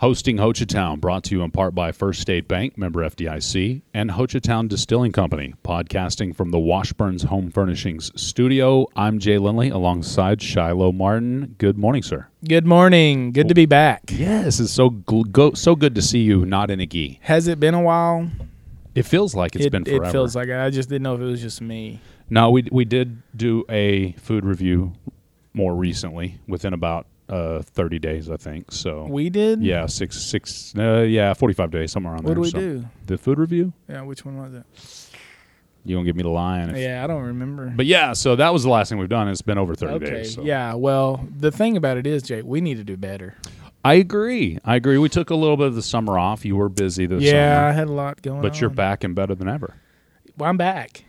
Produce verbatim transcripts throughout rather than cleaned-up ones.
Hosting Ho Chi Town, brought to you in part by First State Bank, member F D I C, and Ho Chi Town Distilling Company, podcasting from the Washburns Home Furnishings studio. I'm Jay Lindley, alongside Shiloh Martin. Good morning, sir. Good morning. Good to be back. Yes, it's so gl- go, so good to see you not in a gi. Has it been a while? It feels like it's it, been forever. It feels like it. I just didn't know if it was just me. No, we we did do a food review more recently, within about uh, thirty days, I think. So we did. Yeah, six six. Uh, yeah, forty-five days, somewhere around what there. What do we so. do? The food review. Yeah, which one was it? You gonna give me the line? If, yeah, I don't remember. But yeah, so that was the last thing we've done. It's been over thirty okay. days. So. Yeah. Well, the thing about it is, Jay, we need to do better. I agree. I agree. We took a little bit of the summer off. You were busy this yeah, summer. Yeah, I had a lot going but on. But you're back and better than ever. Well, I'm back.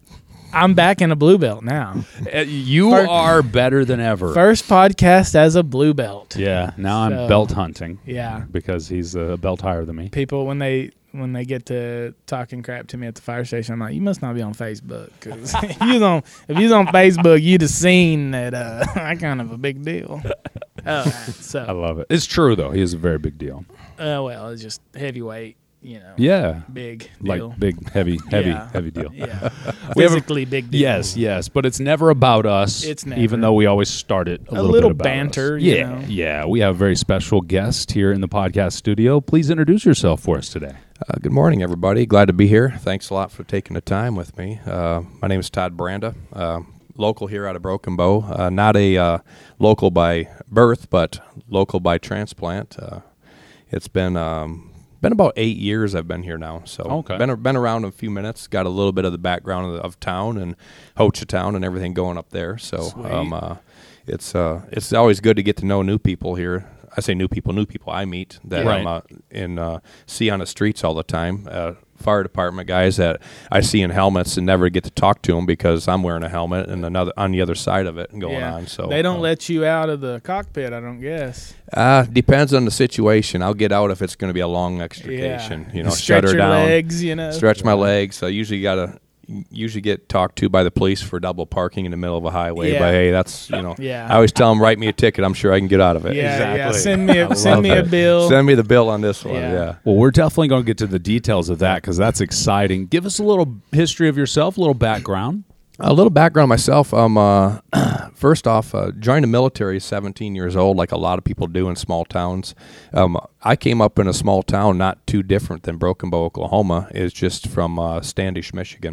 I'm back in a blue belt now. Uh, you first, are better than ever. First podcast as a blue belt. Yeah. Now so, I'm belt hunting. Yeah. Because he's a belt higher than me. People, when they when they get to talking crap to me at the fire station, I'm like, you must not be on Facebook. Because if you was on if you was on Facebook, you'd have seen that uh, I kind of a big deal. Uh, so I love it. It's true though. He is a very big deal. Uh, well, it's just heavyweight. You know, yeah, big deal. Like big, heavy, heavy, yeah. heavy deal. Yeah, physically big deal. Yes, yes, but it's never about us. It's never. Even though we always start it a, a little, little bit about banter. Us. You yeah, know? yeah. We have a very special guest here in the podcast studio. Please introduce yourself for us today. Uh, good morning, everybody. Glad to be here. Thanks a lot for taking the time with me. Uh, my name is Todd Branda. Uh, local here out of Broken Bow. Uh, not a uh, local by birth, but local by transplant. Uh, it's been. Um, Been about eight years I've been here now, so okay. been been around a few minutes. Got a little bit of the background of, the, of town and Ho Chi Town and everything going up there. So um, uh, it's uh, it's always good to get to know new people here. I say new people, new people I meet that right. I'm uh, in uh, see on the streets all the time. Uh, fire department guys that I see in helmets and never get to talk to them because I'm wearing a helmet and another on the other side of it going yeah. on. So they don't um, let you out of the cockpit, I don't guess. Uh, depends on the situation. I'll get out if it's going to be a long extrication. Yeah. You know, stretch shut her your down, legs, you know. stretch my legs. I usually gotta usually get talked to by the police for double parking in the middle of a highway. Yeah. But hey, that's you know. yeah. I always tell them write me a ticket. I'm sure I can get out of it. Yeah, exactly. yeah. Send me a send me a it. bill. Send me the bill on this one. Yeah. Yeah. Well, we're definitely going to get to the details of that because that's exciting. Give us a little history of yourself, a little background. A little background on myself. Um, uh, first off, uh, joined the military at seventeen years old, like a lot of people do in small towns. Um, I came up in a small town, not too different than Broken Bow, Oklahoma. It's just from uh, Standish, Michigan.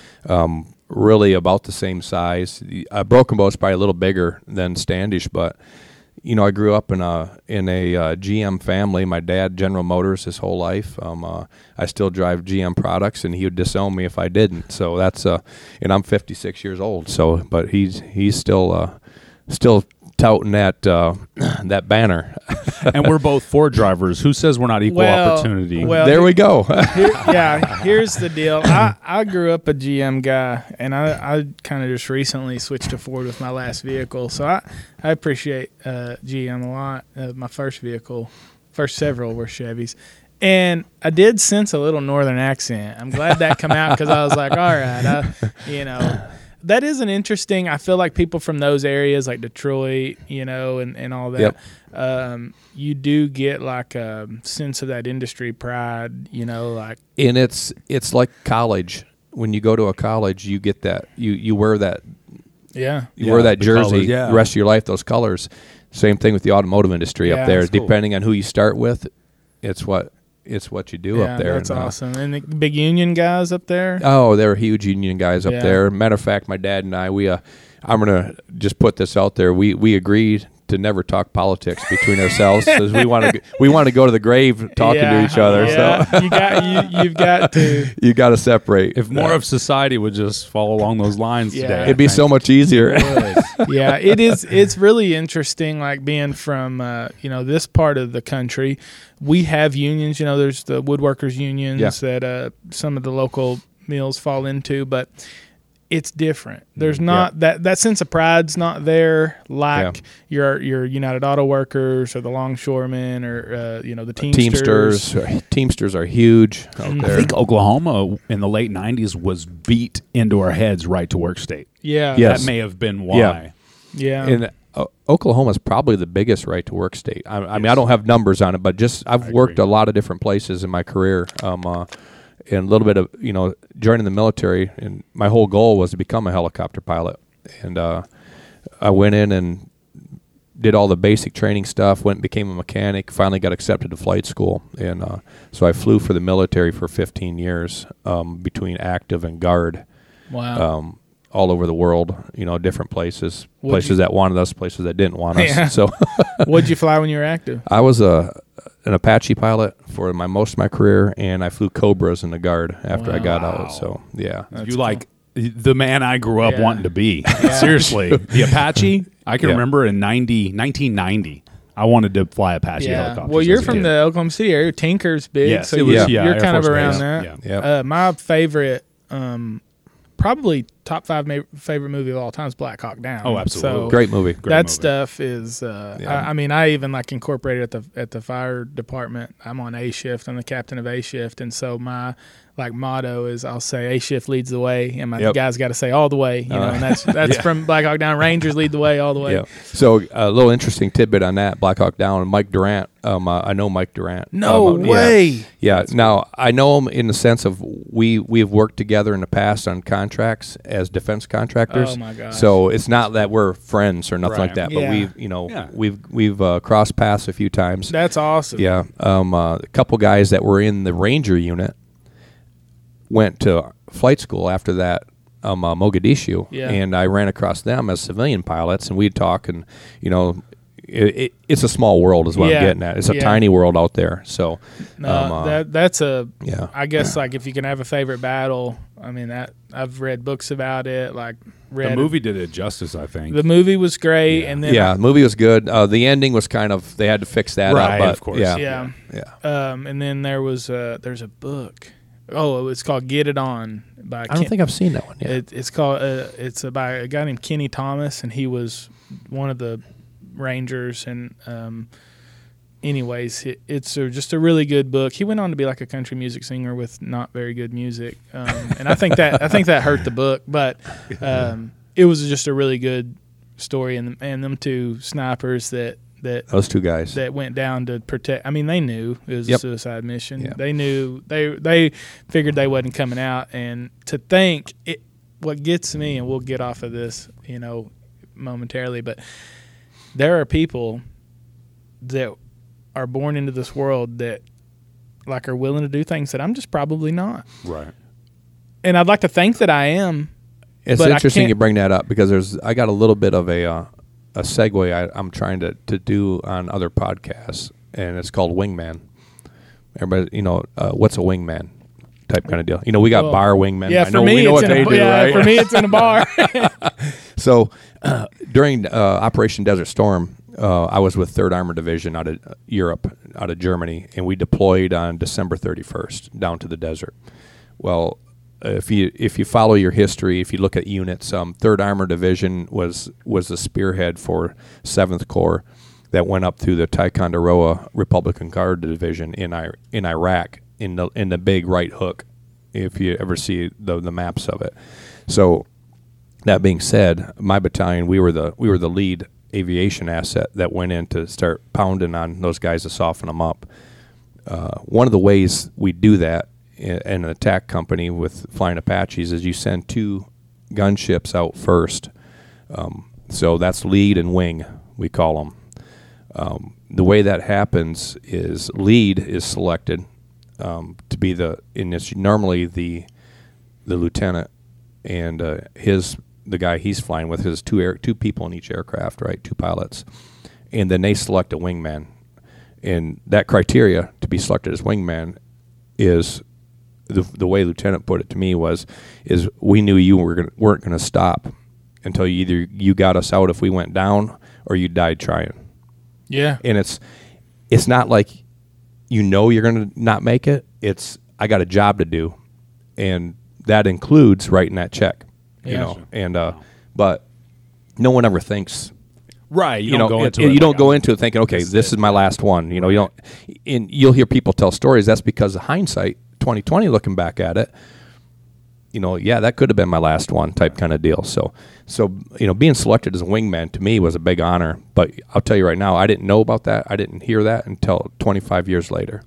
Um, really about the same size. Uh, Broken Bow is probably a little bigger than Standish, but you know, I grew up in a in a uh, G M family. My dad, General Motors, his whole life. Um, uh, I still drive G M products, and he would disown me if I didn't. So that's uh, and I'm fifty-six years old. So, but he's he's still uh, still touting that uh, that banner. And we're both Ford drivers. Who says we're not equal well, opportunity? Well, there we go. here, yeah, here's the deal. I, I grew up a G M guy, and I, I kind of just recently switched to Ford with my last vehicle. So I, I appreciate uh, G M a lot. Uh, my first vehicle, first several were Chevys. And I did sense a little northern accent. I'm glad that come out because I was like, all right, I, you know. That is an interesting, I feel like people from those areas like Detroit, you know, and, and all that, yep. um, you do get like a sense of that industry pride, you know, like. And it's it's like college. When you go to a college, you get that, you, you wear that. Yeah. You yeah, wear that jersey colors, yeah. the rest of your life, those colors. Same thing with the automotive industry yeah, up there. cool. Depending on who you start with, it's what it's what you do yeah, up there. That's and, uh, awesome. And the big union guys up there? Oh, they're huge union guys up yeah. there. Matter of fact, my dad and I, we, uh, I'm going to just put this out there. We we agreed to never talk politics between ourselves because we want to we want to go to the grave talking yeah, to each other. Yeah. So you got you you've got to you got to separate. If more of society would just follow along those lines Yeah. today, it'd be so much easier. yeah, it is. It's really interesting, like being from uh, you know this part of the country. We have unions. You know, there's the woodworkers unions Yeah. that uh, some of the local mills fall into, but it's different. There's not yeah. that that sense of pride's not there like Yeah. your your United Auto Workers or the longshoremen or uh, you know the Teamsters. Teamsters, Teamsters are huge out Mm. I there. think Oklahoma in the late nineties was beat into our heads right to work state. Yeah, Yes. That may have been why. Yeah. yeah. And o- Oklahoma is probably the biggest right to work state. I, I mean, Yes. I don't have numbers on it, but just I've I worked agree. a lot of different places in my career. Um, uh, and a little bit of, you know, joining the military, and my whole goal was to become a helicopter pilot. And uh, I went in and did all the basic training stuff, went and became a mechanic, finally got accepted to flight school. And uh, so I flew for the military for fifteen years um, between active and guard. Wow. Um, all over the world, you know, different places, What'd places you- that wanted us, places that didn't want us. Yeah. So What'd you fly when you were active? I was a an Apache pilot for my most of my career, and I flew Cobras in the Guard after I got Wow. out. So yeah, That's you cool. like the man I grew up Yeah. wanting to be. Seriously. The Apache, I can Yeah. remember in ninety, nineteen ninety, I wanted to fly Apache Yeah. helicopters. Well, you're as a from kid. the Oklahoma City area. Tinker's big, Yes, so it you're, was- yeah, you're Air kind of Force around Base. that. Yeah. Yep. Uh, my favorite, um, probably top five ma- favorite movie of all time is Black Hawk Down. Oh, absolutely. So great movie. Great that movie. stuff is. Uh, Yeah. I, I mean, I even like incorporated at the at the fire department. I'm on A shift. I'm the captain of A shift, and so my like motto is I'll say A shift leads the way, and my Yep. guys got to say all the way. You know, Uh, and that's that's Yeah. from Black Hawk Down. Rangers lead the way all the way. Yeah. So a little interesting tidbit on that Black Hawk Down. Mike Durant. Um, uh, I know Mike Durant. No Um, uh, yeah. way. Yeah. Now I know him in the sense of we we've worked together in the past on contracts as defense contractors. Oh, my gosh. So it's not that we're friends or nothing Right. like that, Yeah. but we've you know Yeah. we've we've uh, crossed paths a few times. That's awesome. Yeah, um, uh, a couple guys that were in the Ranger unit went to flight school after that, um, uh, Mogadishu, Yeah. and I ran across them as civilian pilots, and we'd talk, and you know, it, it, it's a small world, is what Yeah. I'm getting at. It's a Yeah. tiny world out there. So, No, um, uh, that that's a. yeah, I guess like if you can have a favorite battle, I mean that I've read books about it. Like read The movie did it justice, I think. The movie was great, Yeah. and then yeah, the movie was good. Uh, the ending was kind of they had to fix that Right, up, but of course. yeah, yeah, yeah. um, and then there was uh there's a book. Oh, it's called Get It On by. I don't Ken- think I've seen that one yet. It, it's called. Uh, it's by a guy named Kenny Thomas, and he was one of the Rangers. And um, anyways, it, it's a, just a really good book. He went on to be like a country music singer with not very good music, um, and I think that I think that hurt the book. But um, it was just a really good story, and and them two snipers that that Those two guys. that went down to protect. I mean, they knew it was Yep. a suicide mission. Yeah. They knew they they figured they wasn't coming out. And to think it, what gets me, and we'll get off of this, you know, momentarily, but there are people that are born into this world that like are willing to do things that I'm just probably not. right. And I'd like to think that I am. It's But I interesting can't- you bring that up because there's I got a little bit of a uh, a segue I, I'm trying to, to do on other podcasts, and it's called Wingman. Everybody, you know, uh, what's a wingman type kind of deal? You know, we got Well, bar wingmen. Yeah, I for know me, we know it's what in they a, do, yeah, right? for me, it's in a bar. So uh, during uh, Operation Desert Storm, uh, I was with Third Armored Division out of Europe, out of Germany, and we deployed on December thirty-first down to the desert. Well, if you if you follow your history, if you look at units, um, Third Armored Division was was the spearhead for Seventh Corps that went up through the Ticonderoga Republican Guard Division in I, in Iraq in the in the big right hook. If you ever see the the maps of it, so. That being said, my battalion, we were the we were the lead aviation asset that went in to start pounding on those guys to soften them up. Uh, one of the ways we do that in, in an attack company with flying Apaches is you send two gunships out first. Um, so that's lead and wing, we call them. Um, the way that happens is lead is selected um, to be the in this normally the the lieutenant and uh, his the guy he's flying with his two air two people in each aircraft, right? Two pilots, and then they select a wingman. And that criteria to be selected as wingman is the the way Lieutenant put it to me was is we knew you were gonna, weren't going to stop until you either you got us out if we went down or you died trying. Yeah. And it's it's not like you know you're going to not make it. It's I got a job to do, and that includes writing that check. You Yeah. know, and uh, but no one ever thinks. Right. You, You, don't know, go it- into it- it. you don't like, go oh, into it thinking, okay, this this is is my last one. You know, you don't. And you'll hear people tell stories. That's because of hindsight, twenty twenty, looking back at it. you know, yeah, that could have been my last one type kind of deal. So, so you know, being selected as a wingman to me was a big honor. But I'll tell you right now, I didn't know about that. I didn't hear that until twenty-five years later.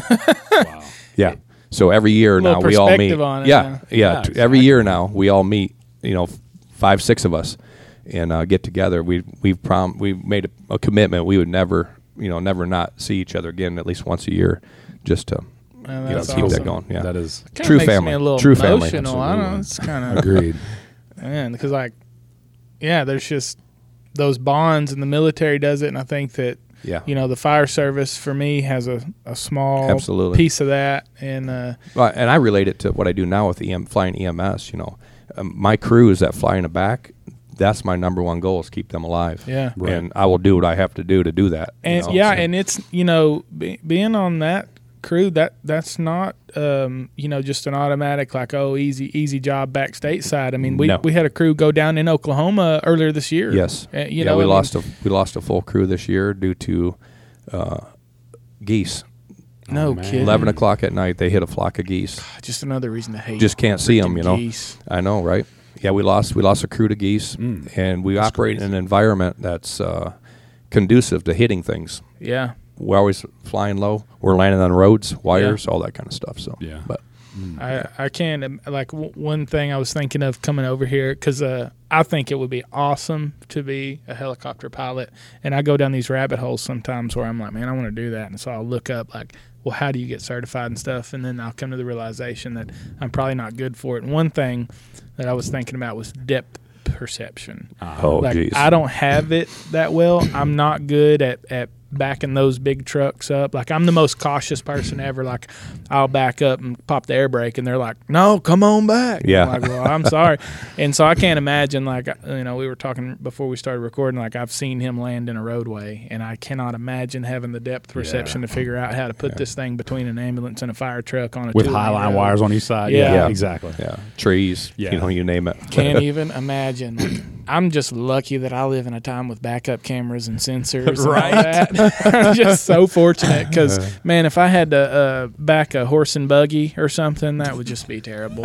Wow. Yeah. So every year now we all meet. On it, yeah, yeah, yeah. Yeah, t- exactly. Every year now we all meet. You know, f- five, six of us, and uh, get together. We we've prom we made a, a commitment. We would never, you know, never not see each other again at least once a year, just to Man, you know that's keep awesome. that going. Yeah, That is Kinda True makes family. Me a little True family. emotional. I don't know. Absolutely. It's kind of agreed. man because like, yeah, there's just those bonds, and the military does it, and I think that yeah. you know the fire service for me has a, a small Absolutely. piece of that, and uh, Well, and I relate it to what I do now with E M flying E M S. You know, um, my crews that fly in the back. That's my number one goal is keep them alive. yeah, Right. And I will do what I have to do to do that. you and know, yeah, so- and it's you know be, being on that crew that that's not um, you know just an automatic like oh easy easy job back stateside. I mean we, No. we had a crew go down in Oklahoma earlier this year. Yes. Uh, you yeah, know we I mean, lost a we lost a full crew this year due to uh, geese. no Oh, man. kidding. Eleven o'clock at night, they hit a flock of geese. Just another reason to hate. Just can't see them, freaking you know. geese. I know, right? Yeah, we lost we lost a crew to geese, Mm. and we That's operate crazy. in an environment that's uh, conducive to hitting things. Yeah. We're always flying low. We're landing on roads, wires, all that kind of stuff. So Yeah. but I, I can't im- like w- one thing I was thinking of coming over here because uh, I think it would be awesome to be a helicopter pilot, and I go down these rabbit holes sometimes where I'm like, man, I want to do that, and so I'll look up like, well, how do you get certified and stuff, and then I'll come to the realization that I'm probably not good for it. And one thing that I was thinking about was depth perception. oh like geez, I don't have it that well. I'm not good at, at backing those big trucks up. Like I'm the most cautious person ever. Like I'll back up and pop the air brake, and they're like, "No, come on back." Yeah. I'm like, well, I'm sorry. And so I can't imagine. Like you know, we were talking before we started recording. Like I've seen him land in a roadway, and I cannot imagine having the depth perception to figure out how to put this thing between an ambulance and a fire truck on a With two-lane high line road. wires on each side. Yeah. Yeah. exactly. yeah, trees, Yeah. you know, you name it. Can't even imagine. Like, I'm just lucky that I live in a time with backup cameras and sensors. Right. And all that. I'm just so fortunate because, man, if I had to uh, back a horse and buggy or something, that would just be terrible.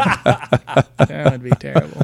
That would be terrible.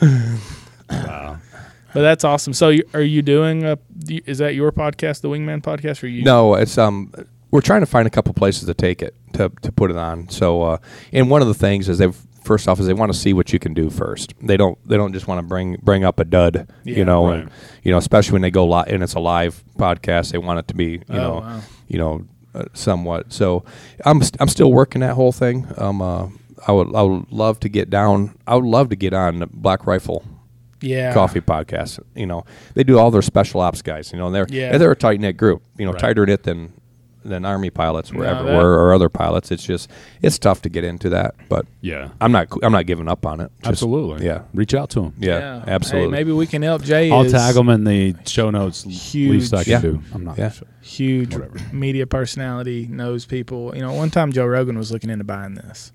Wow. But that's awesome. So, you, are you doing a? Is that your podcast, the Wingman podcast, or you? No, it's um, we're trying to find a couple places to take it to to put it on. So, uh, and one of the things is they've first off is they want to see what you can do first. They don't they don't just want to bring bring up a dud, Yeah, you know, right. and you know, especially when they go live and it's a live podcast. They want it to be, you Oh, know, wow. you know, uh, somewhat. So, I'm st- I'm still working that whole thing. Um, uh, I would I would love to get down. I would love to get on the Black Rifle Yeah. Coffee podcast. You know, they do all their special ops guys. You know, and they're Yeah. they're a tight knit group. You know, Right. tighter knit than than Army pilots were No, ever that- were, or other pilots. It's just it's tough to get into that. But Yeah. I'm not I'm not giving up on it. Just- Absolutely. Yeah. Reach out to him. Yeah. Hey, Absolutely. maybe we can help Jay. I'll is tag them in the show notes. Huge. Least I can Yeah. do. I'm not Yeah. sure. Huge Whatever. media personality, knows people. You know, one time Joe Rogan was looking into buying this.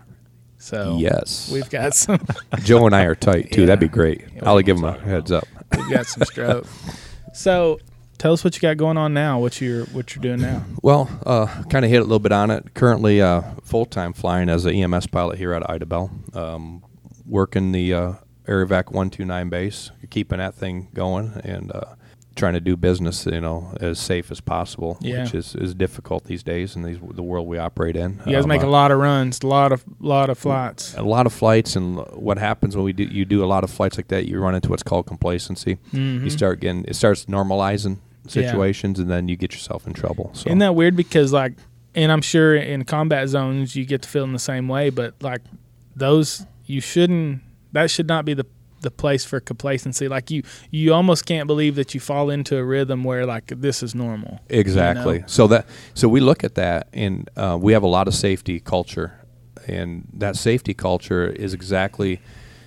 So Yes. we've got some Joe and I are tight too. Yeah. That'd be great. Yeah, I'll we give him can a talk heads up. we've got some stroke. So tell us what you got going on now. What you're what you're doing now? Well, uh, kind of hit a little bit on it. Currently, uh, full time flying as an E M S pilot here at Idabel. Um, working the uh, AirVac one two nine base, keeping that thing going, and uh, trying to do business, you know, as safe as possible, Yeah. which is, is difficult these days in these, the world we operate in. You guys Um, make a uh, lot of runs, a lot of lot of flights. a lot of flights, and what happens when we do you do a lot of flights like that, you run into what's called complacency. Mhm. You start getting it starts normalizing Yeah. situations, and then you get yourself in trouble. So Isn't that weird? Because like, and I'm sure in combat zones you get to feel in the same way. But like those, you shouldn't. That should not be the the place for complacency. Like you, you almost can't believe that you fall into a rhythm where like this is normal. Exactly. You know? So that so we look at that, and uh, we have a lot of safety culture, and that safety culture is exactly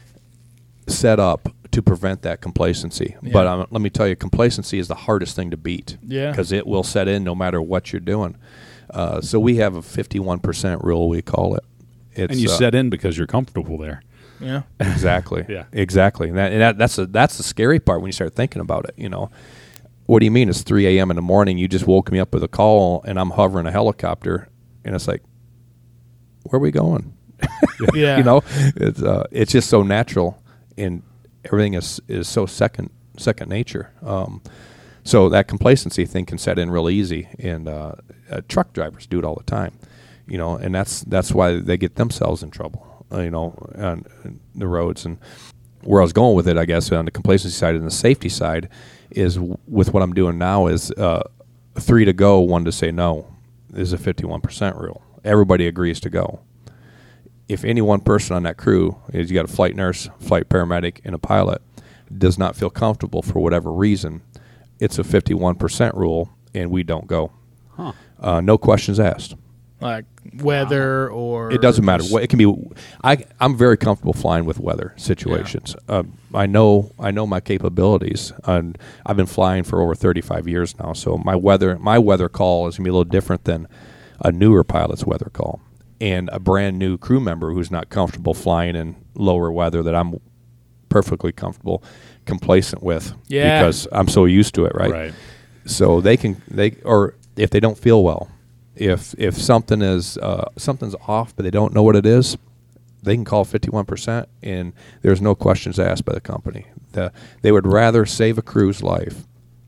set up to prevent that complacency. Yeah. But um, let me tell you, complacency is the hardest thing to beat. Yeah. Because it will set in no matter what you're doing. Uh, so we have a fifty-one percent rule, we call it. It's, And you uh, set in because you're comfortable there. Yeah. Exactly. Yeah. Exactly. And, that, and that, that's a, that's the scary part when you start thinking about it. You know, what do you mean? It's three a.m. in the morning. You just woke me up with a call, and I'm hovering a helicopter, and it's like, where are we going? Yeah. You know, it's uh, it's just so natural, and everything is is so second second nature. Um, so that complacency thing can set in real easy, and uh, uh, truck drivers do it all the time. You know, and that's that's why they get themselves in trouble. Uh, you know, on, on the roads. And where I was going with it, I guess, on the complacency side and the safety side, is w- with what I'm doing now is uh, three to go, one to say no. Is a fifty-one percent rule. Everybody agrees to go. If any one person on that crew, is you got a flight nurse, flight paramedic, and a pilot, does not feel comfortable for whatever reason, it's a fifty-one percent rule, and we don't go. Huh. Uh, no questions asked. Like weather or It doesn't matter. just- What it can be. I I'm very comfortable flying with weather situations. Uh, I know I know my capabilities, and I've been flying for over thirty-five years now. So my weather my weather call is gonna be a little different than a newer pilot's weather call, and a brand new crew member who's not comfortable flying in lower weather that I'm perfectly comfortable, complacent with, Yeah. because I'm so used to it. Right. Right. So they can they or if they don't feel well. If if something is uh, something's off, but they don't know what it is, they can call fifty-one percent, and there's no questions asked by the company. The, they would rather save a crew's life.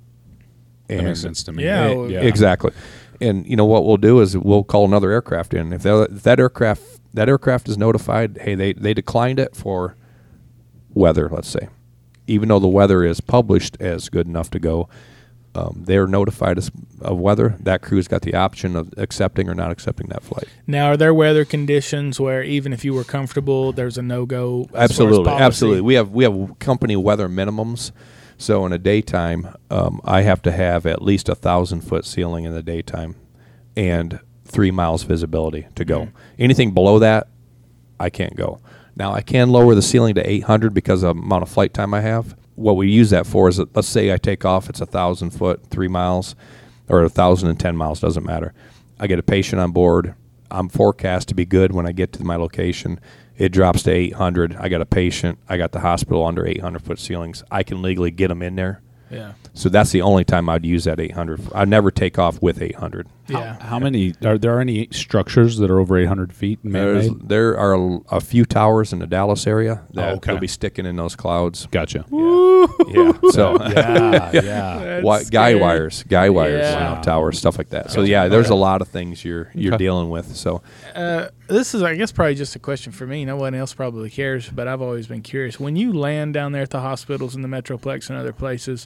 That makes sense to me. Yeah, Eh, well- Exactly. And you know what we'll do is we'll call another aircraft in. If, that- if that aircraft that aircraft is notified, hey, they they declined it for weather, let's say, even though the weather is published as good enough to go. Um, they're notified as, of weather. That crew's got the option of accepting or not accepting that flight. Now, are there weather conditions where even if you were comfortable, there's a no go? Absolutely, absolutely. We have we have company weather minimums. So in the daytime, um, I have to have at least a thousand foot ceiling in the daytime, and three miles visibility to go. Mm-hmm. Anything below that, I can't go. Now I can lower the ceiling to eight hundred because of the amount of flight time I have. What we use that for is, that, let's say I take off, it's a thousand foot, three miles, or a thousand and ten miles, doesn't matter. I get a patient on board. I'm forecast to be good when I get to my location. It drops to eight hundred. I got a patient. I got the hospital under eight hundred foot ceilings. I can legally get them in there. Yeah. So that's the only time I'd use that eight hundred. I'd never take off with eight hundred. Yeah. How many are there? Any structures that are over eight hundred feet There's, man-made? there are a, a few towers in the Dallas area that Oh, okay. will be sticking in those clouds. Gotcha. Yeah. yeah. So yeah, yeah. That's Wi- guy scary. wires, guy wires, Yeah. you know, Wow. towers, stuff like that. So Gotcha. yeah, there's Okay. a lot of things you're you're Okay. dealing with. So Uh, this is, I guess, probably just a question for me. No one else probably cares, but I've always been curious. When you land down there at the hospitals in the Metroplex and other places,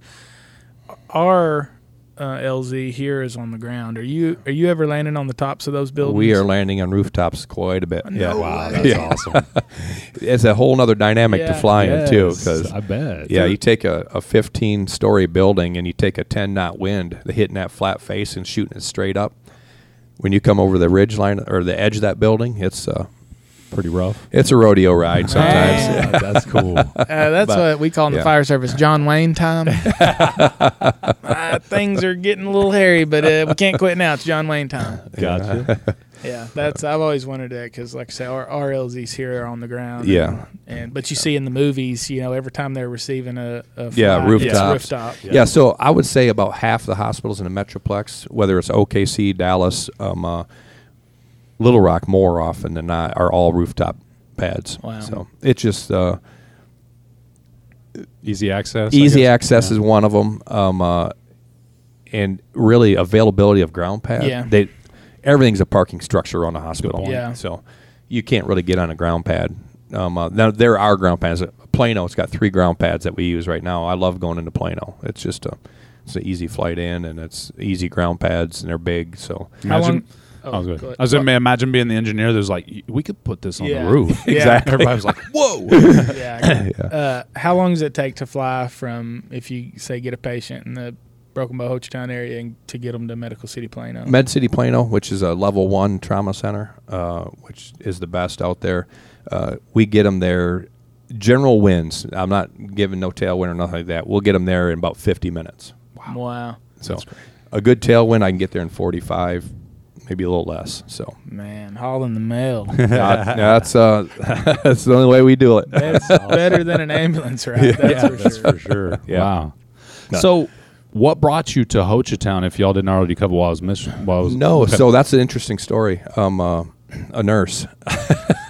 our uh, L Z here is on the ground. Are you are you ever landing on the tops of those buildings? we are landing on rooftops quite a bit. yeah, No Wow, way. that's Yeah. awesome. it's a whole other dynamic to Yeah. flying in too. Yes, Because I bet. yeah, you take a, a fifteen story building and you take a ten knot wind, hitting that flat face and shooting it straight up. When you come over the ridge line or the edge of that building, it's uh, Pretty rough. it's a rodeo ride sometimes. Man. Yeah, that's cool. Uh, that's But, what we call in the yeah. fire service John Wayne time. uh, things are getting a little hairy, but uh, we can't quit now. It's John Wayne time. Gotcha. Yeah, that's I've always wondered that because, like I say, our, our L Zs here are on the ground. Yeah. and, and but you see in the movies, you know, every time they're receiving a, a Yeah, flight, it's rooftops. rooftop. Yeah. so I would say about half the hospitals in the Metroplex, whether it's O K C, Dallas, um, uh, Little Rock, more often than not, are all rooftop pads. Wow. So it's just uh, Easy access. I easy guess? access Yeah. is one of them, um, uh, and really availability of ground pad. Yeah. They everything's a parking structure on the hospital. point. Yeah. So you can't really get on a ground pad. Um, uh, now there are ground pads. Plano's got three ground pads that we use right now. I love going into Plano. It's just a it's an easy flight in, and it's easy ground pads, and they're big. So How long? Imagine- Oh, I was, go good. ahead. I was gonna imagine being the engineer. There's like y- we could put this on Yeah. the roof. Yeah. Exactly. Everybody was like, "Whoa!" Yeah. Uh, how long does it take to fly from if you say get a patient in the Broken Bow Hochatown area and to get them to Medical City Plano? Med City Plano, which is a level one trauma center, uh, which is the best out there. Uh, we get them there. General winds. I'm not giving no tailwind or nothing like that. We'll get them there in about fifty minutes. Wow. So a good tailwind, I can get there in forty-five, maybe a little less. So Man, hauling the mail. uh, that's uh, that's the only way we do it. That's better than an ambulance ride. That's yeah, for that's sure. for sure. Yeah. Wow. No. So, what brought you to Hochatown? If y'all didn't already cover while I was missing, while I was No, okay. so that's an interesting story. Um, uh, a nurse.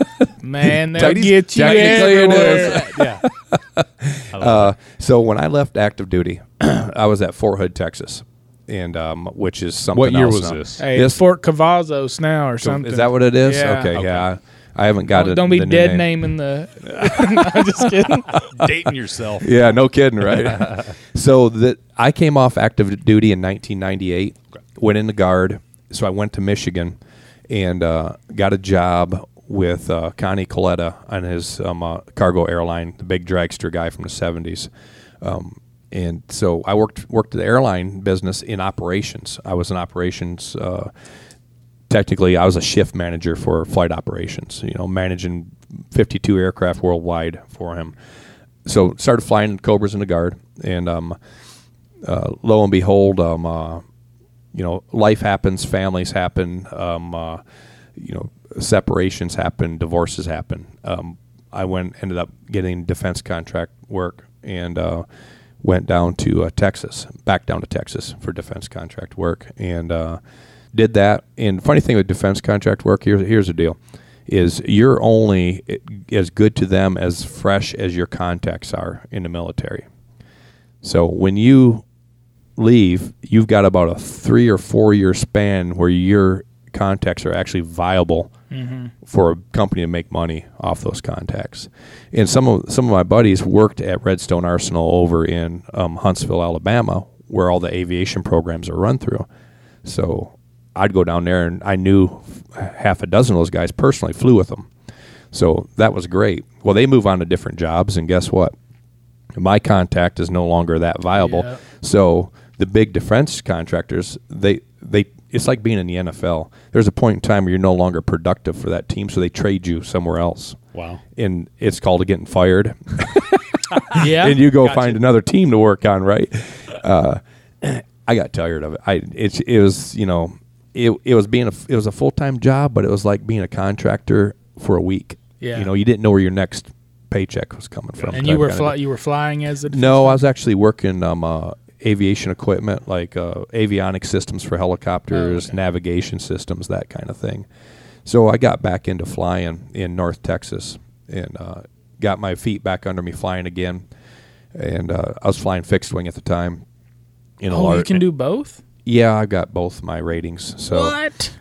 Man, they'll Technically- get you technically it everywhere. yeah. Uh, so when I left active duty, I was at Fort Hood, Texas, and um, which is something. What year else was now. this? Hey, This- Fort Cavazos now or something. Is that what it is? Yeah. Okay, Okay. yeah. I, I haven't got Don't, it. don't be the new dead name. naming the. I'm just kidding. Dating yourself. Yeah, no kidding, right? So that I came off active duty in nineteen ninety-eight, went in the Guard. So I went to Michigan and uh, got a job with uh, Connie Coletta on his um, uh, cargo airline, the big dragster guy from the seventies. Um, and so I worked worked the airline business in operations. I was in operations. Uh, technically, I was a shift manager for flight operations. You know, managing fifty-two aircraft worldwide for him. So started flying Cobras in the Guard, and um, uh, lo and behold, um, uh, you know, life happens, families happen, um, uh, you know, separations happen, divorces happen. Um, I went ended up getting defense contract work and uh, went down to uh, Texas, back down to Texas for defense contract work, and uh, did that. And funny thing with defense contract work, here's here's the deal. Is you're only as good to them as fresh as your contacts are in the military. So when you leave, you've got about a three or four year span where your contacts are actually viable Mm-hmm. for a company to make money off those contacts. And some of some of my buddies worked at Redstone Arsenal over in um, Huntsville, Alabama, where all the aviation programs are run through. So I'd go down there, and I knew half a dozen of those guys personally, flew with them. So that was great. Well, they move on to different jobs, and guess what? My contact is no longer that viable. Yep. So the big defense contractors, they they it's like being in the N F L. There's a point in time where you're no longer productive for that team, so they trade you somewhere else. Wow. And it's called getting fired. Yeah. And you go Gotcha. find another team to work on, right? Uh, I got tired of it. I it, it was, you know, it it was being a it was a full-time job, but it was like being a contractor for a week. Yeah. You know, you didn't know where your next paycheck was coming from. and type you were kinda fly, deal. you were flying as a No, I was actually working um, uh, aviation equipment, like uh, avionic systems for helicopters, Oh, okay. navigation systems, that kind of thing. So I got back into flying in North Texas and uh, got my feet back under me flying again. And uh, I was flying fixed wing at the time. In a Oh, lar- you can do both. Yeah, I got both my ratings. So What?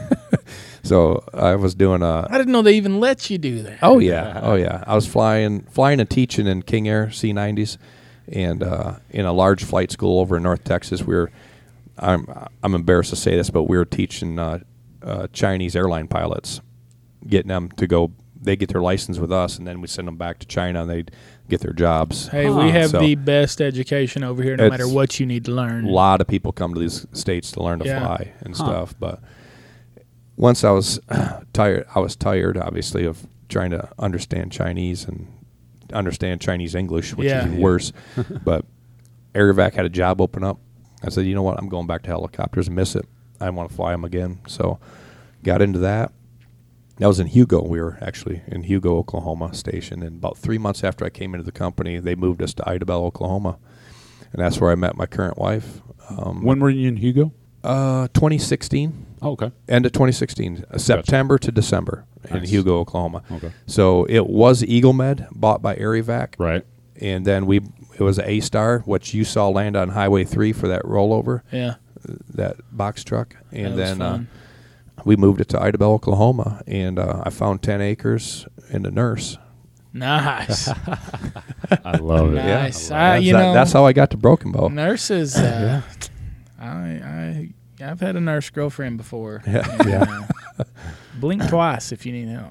so I was doing a. I didn't know they even let you do that. Oh yeah, oh yeah. I was flying, flying and teaching in King Air C nineties, and uh, in a large flight school over in North Texas. We were, I'm I'm embarrassed to say this, but we were teaching uh, uh, Chinese airline pilots, getting them to go. They get their license with us, and then we send them back to China, and they get their jobs. Hey, Huh. we have So- the best education over here, no It's- matter what you need to learn. A lot of people come to these states to learn to Yeah. fly and Huh. stuff. But once I was tired, I was tired, obviously, of trying to understand Chinese and understand Chinese English, which Yeah. is even worse. But AirVac had a job open up. I said, you know what? I'm going back to helicopters and miss it. I want to fly them again. So got into that. That was in Hugo. We were actually in Hugo, Oklahoma station. And about three months after I came into the company, they moved us to Idabel, Oklahoma. And that's where I met my current wife. Um, When were you in Hugo? uh, twenty sixteen, Oh, okay. end of twenty sixteen, uh, September to December in Nice. Hugo, Oklahoma. Okay. So it was Eagle Med, bought by AirVac. Right. And then we it was an A-Star, which you saw land on Highway three for that rollover, Yeah. that box truck. And That was then uh, fun. we moved it to Idabel, Oklahoma, and uh, I found ten acres and a nurse. Nice. I love it. Nice. Yeah. I, That's, you that- know, that's how I got to Broken Bow. nurses. Uh, I, I, I've had a nurse girlfriend before. Yeah. Yeah. Blink twice if you need help.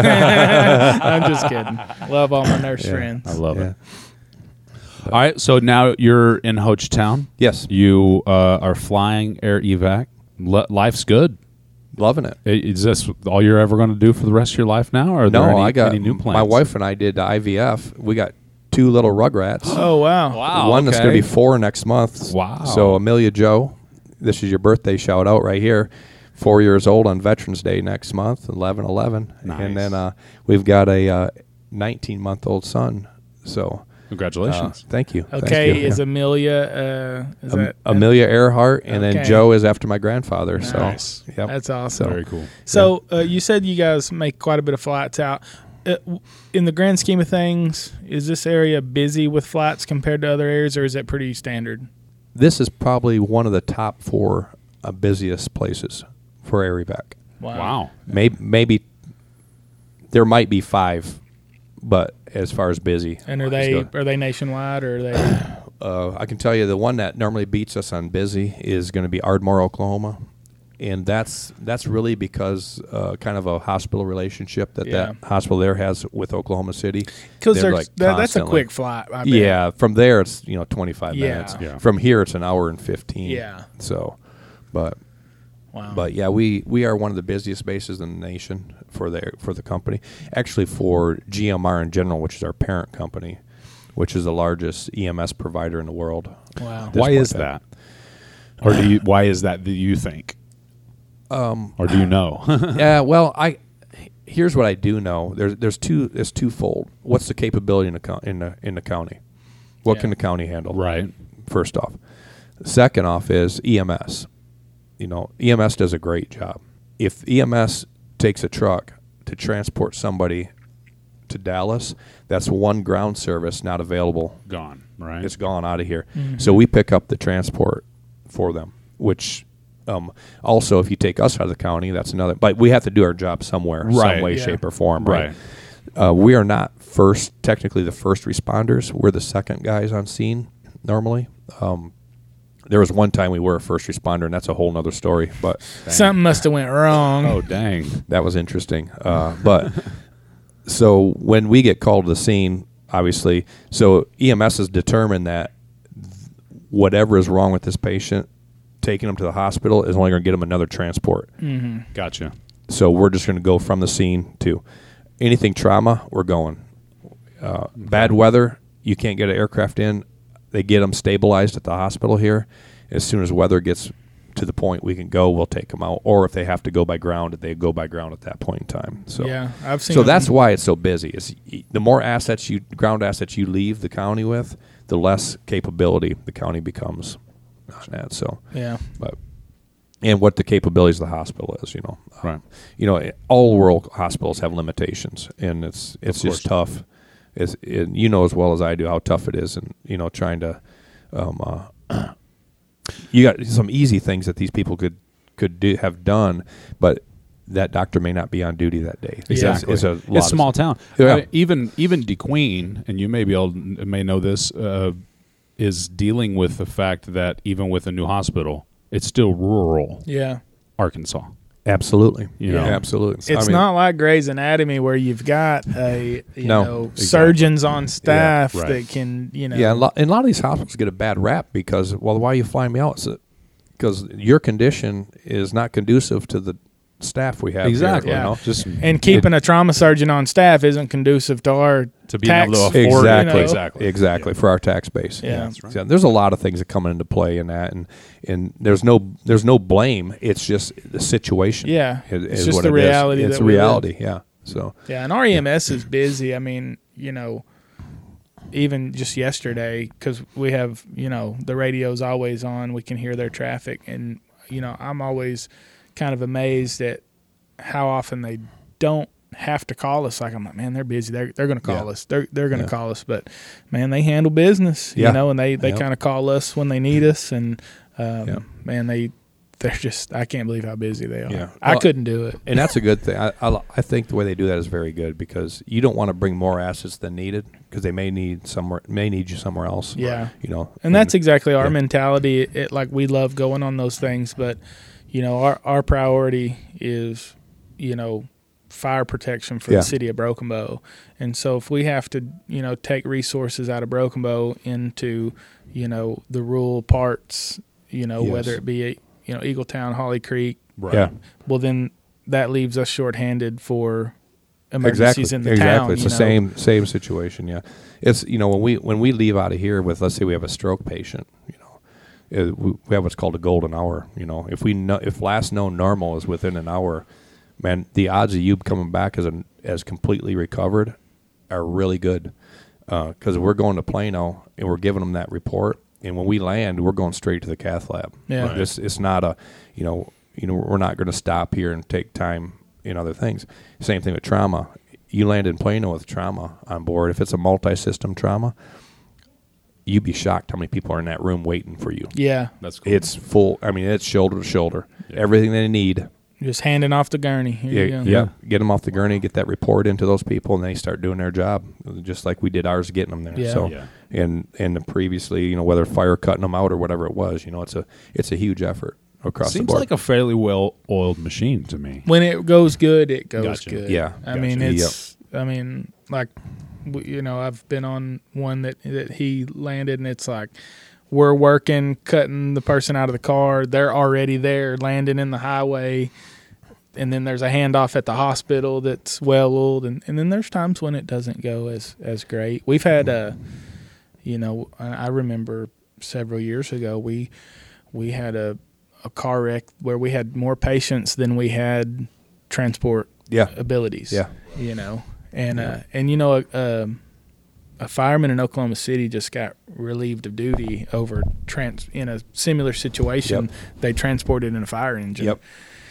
I'm just kidding. Love all my nurse Yeah. friends. I love Yeah. it. All right. So now you're in Hochtown. Yes, You uh, are flying air evac. Le- life's good. loving it. I- Is this all you're ever going to do for the rest of your life now? Or are there No, any, I got any new plans? my wife and I did the I V F. We got two little rugrats. Oh wow. Wow. One that's going to okay. be four next month. Wow. So Amelia Joe, this is your birthday shout out right here. Four years old on Veterans Day next month, eleven eleven. Nice. And then uh, we've got a uh, nineteen month old son. So Congratulations. Uh, thank you. Thank Okay, you. is Yeah. Amelia? Uh, is Am- that Amelia Earhart, and then Okay. Joe is after my grandfather. Nice. So, yep. That's awesome. Very cool. So uh, you said you guys make quite a bit of flights out. Uh, w- in the grand scheme of things, is this area busy with flights compared to other areas, or is it pretty standard? This is probably one of the top four uh, busiest places for Erie Beck. Wow. Maybe, maybe there might be five, but as far as busy, And are let's they go. are they nationwide, or are they? Uh, I can tell you the one that normally beats us on busy is going to be Ardmore, Oklahoma, and that's that's really because uh, kind of a hospital relationship that Yeah. that hospital there has with Oklahoma City. Because They're, like, like, that, that's a constantly- quick flight. I bet. Yeah, from there it's you know twenty-five Yeah. minutes. Yeah. From here it's an hour and fifteen. Yeah. So, but Wow. but yeah, we, we are one of the busiest bases in the nation for the for the company. Actually, for G M R in general, which is our parent company, which is the largest E M S provider in the world. Wow. This Why point is in that? Or do you? Why is that? Do you think? Um, or do you know? Yeah, well, I here's what I do know. There's there's two it's twofold. What's the capability in the co- in the in the county? What Yeah. can the county handle? Right. First off. Second off is E M S. You know, E M S does a great job. If E M S takes a truck to transport somebody to Dallas, that's one ground service not available. Gone. Right. It's gone out of here. Mm-hmm. So we pick up the transport for them, which um, also if you take us out of the county, that's another. But we have to do our job somewhere, Right, some way, yeah. shape, or form. Right. Right. Uh, we are not first, technically the first responders. We're the second guys on scene normally. Um, there was one time we were a first responder, and that's a whole nother story. But Something must have went wrong. Oh dang. that was interesting. Uh, but so when we get called to the scene, obviously, so E M S has determined that whatever is wrong with this patient, taking them to the hospital is only going to get them another transport. Mm-hmm. Gotcha. So we're just going to go from the scene to anything trauma, we're going. Uh, bad weather, you can't get an aircraft in. They get them stabilized at the hospital here. As soon as weather gets to the point we can go, we'll take them out. Or if they have to go by ground, they go by ground at that point in time. So Yeah, I've seen. so them. that's why it's so busy. Is the more assets you ground assets you leave the county with, the less capability the county becomes on that. So, Yeah. but and what the capabilities of the hospital is, you know, Right. Um, you know, it- all world hospitals have limitations, and it's it's Of just tough. It's it, you know as well as I do how tough it is, and you know trying to, um, uh, you got some easy things that these people could could do have done, but that doctor may not be on duty that day. Exactly. It's, it's a lot It's of- small town. Yeah. Uh, even even DeQueen, and you may be able may know this, uh, is dealing with the fact that even with a new hospital, it's still rural Yeah. Arkansas. Absolutely. You know. absolutely. It's I mean, not like Grey's Anatomy where you've got a you No, know exactly. surgeons on staff right. that can you know Yeah, and, lo- and a lot of these hospitals get a bad rap because, well, why are you flying me out? Because your condition is not conducive to the staff we have. here, Exactly. you Yeah. know? Just and keeping a trauma surgeon on staff isn't conducive to our to be tax. able to afford Exactly. it. you know. Exactly. Exactly for our tax base. Yeah. That's right. So there's a lot of things that come into play in that, and and there's no there's no blame. It's just the situation. Yeah. is, It's is just what the it is. reality It's that we live. reality. Yeah. So Yeah, and our E M S is busy. I mean, you know, even just yesterday, because we have, you know, the radio's always on. We can hear their traffic. And, you know, I'm always kind of amazed at how often they don't have to call us. Like, I'm like, man, they're busy. They're, they're going to call Yeah. us. They're, they're going to Yeah. call us. But, man, they handle business, Yeah. you know, and they, they Yep. kind of call us when they need us. And, um, Yeah. man, they, they're just, I can't believe how busy they are. Yeah. I Well, couldn't do it. and that's a good thing. I, I I think the way they do that is very good because you don't want to bring more assets than needed because they may need somewhere may need you somewhere else. Yeah. You know. And that's exactly our yeah. mentality. It, it like we love going on those things, but you know, our our priority is, you know, fire protection for Yeah. the city of Broken Bow. And so if we have to, you know, take resources out of Broken Bow into, you know, the rural parts, you know, Yes. whether it be, you know, Eagletown, Holly Creek, Right. Yeah. well then that leaves us shorthanded for Exactly. emergencies in the exactly. town. It's you the know. same same situation. Yeah. It's you know when we when we leave out of here with let's say we have a stroke patient, you know, uh, we we have what's called a golden hour. You know, if we know if last known normal is within an hour, man, the odds of you coming back as an as completely recovered are really good. because uh, we're going to Plano and we're giving them that report. And when we land, we're going straight to the cath lab. Yeah. Right. It's, it's not a, you know, you know, we're not going to stop here and take time in other things. Same thing with trauma. You land in Plano with trauma on board. If it's a multi-system trauma, you'd be shocked how many people are in that room waiting for you. Yeah. That's cool. It's full. I mean, it's shoulder to shoulder. Yeah. Everything they need. Just handing off the gurney. Here Yeah, you go. yeah. Get them off the gurney, get that report into those people, and they start doing their job, just like we did ours, getting them there. Yeah. So, Yeah. and and previously, you know, whether fire cutting them out or whatever it was, you know, it's a it's a huge effort across Seems the board. like a fairly well-oiled machine to me. When it goes good, it goes Gotcha. good. Yeah. I Gotcha. mean, it's, I mean, like, w- you know, I've been on one that, that he landed, and it's like, we're working, cutting the person out of the car. They're already there, landing in the highway. And then there's a handoff at the hospital that's well oiled. And, and then there's times when it doesn't go as, as great. We've had, a, you know, I remember several years ago, we we had a, a car wreck where we had more patients than we had transport yeah. abilities. Yeah. You know, and, uh, and you know, a, a fireman in Oklahoma City just got relieved of duty over trans in a similar situation. Yep. They transported in a fire engine. Yep.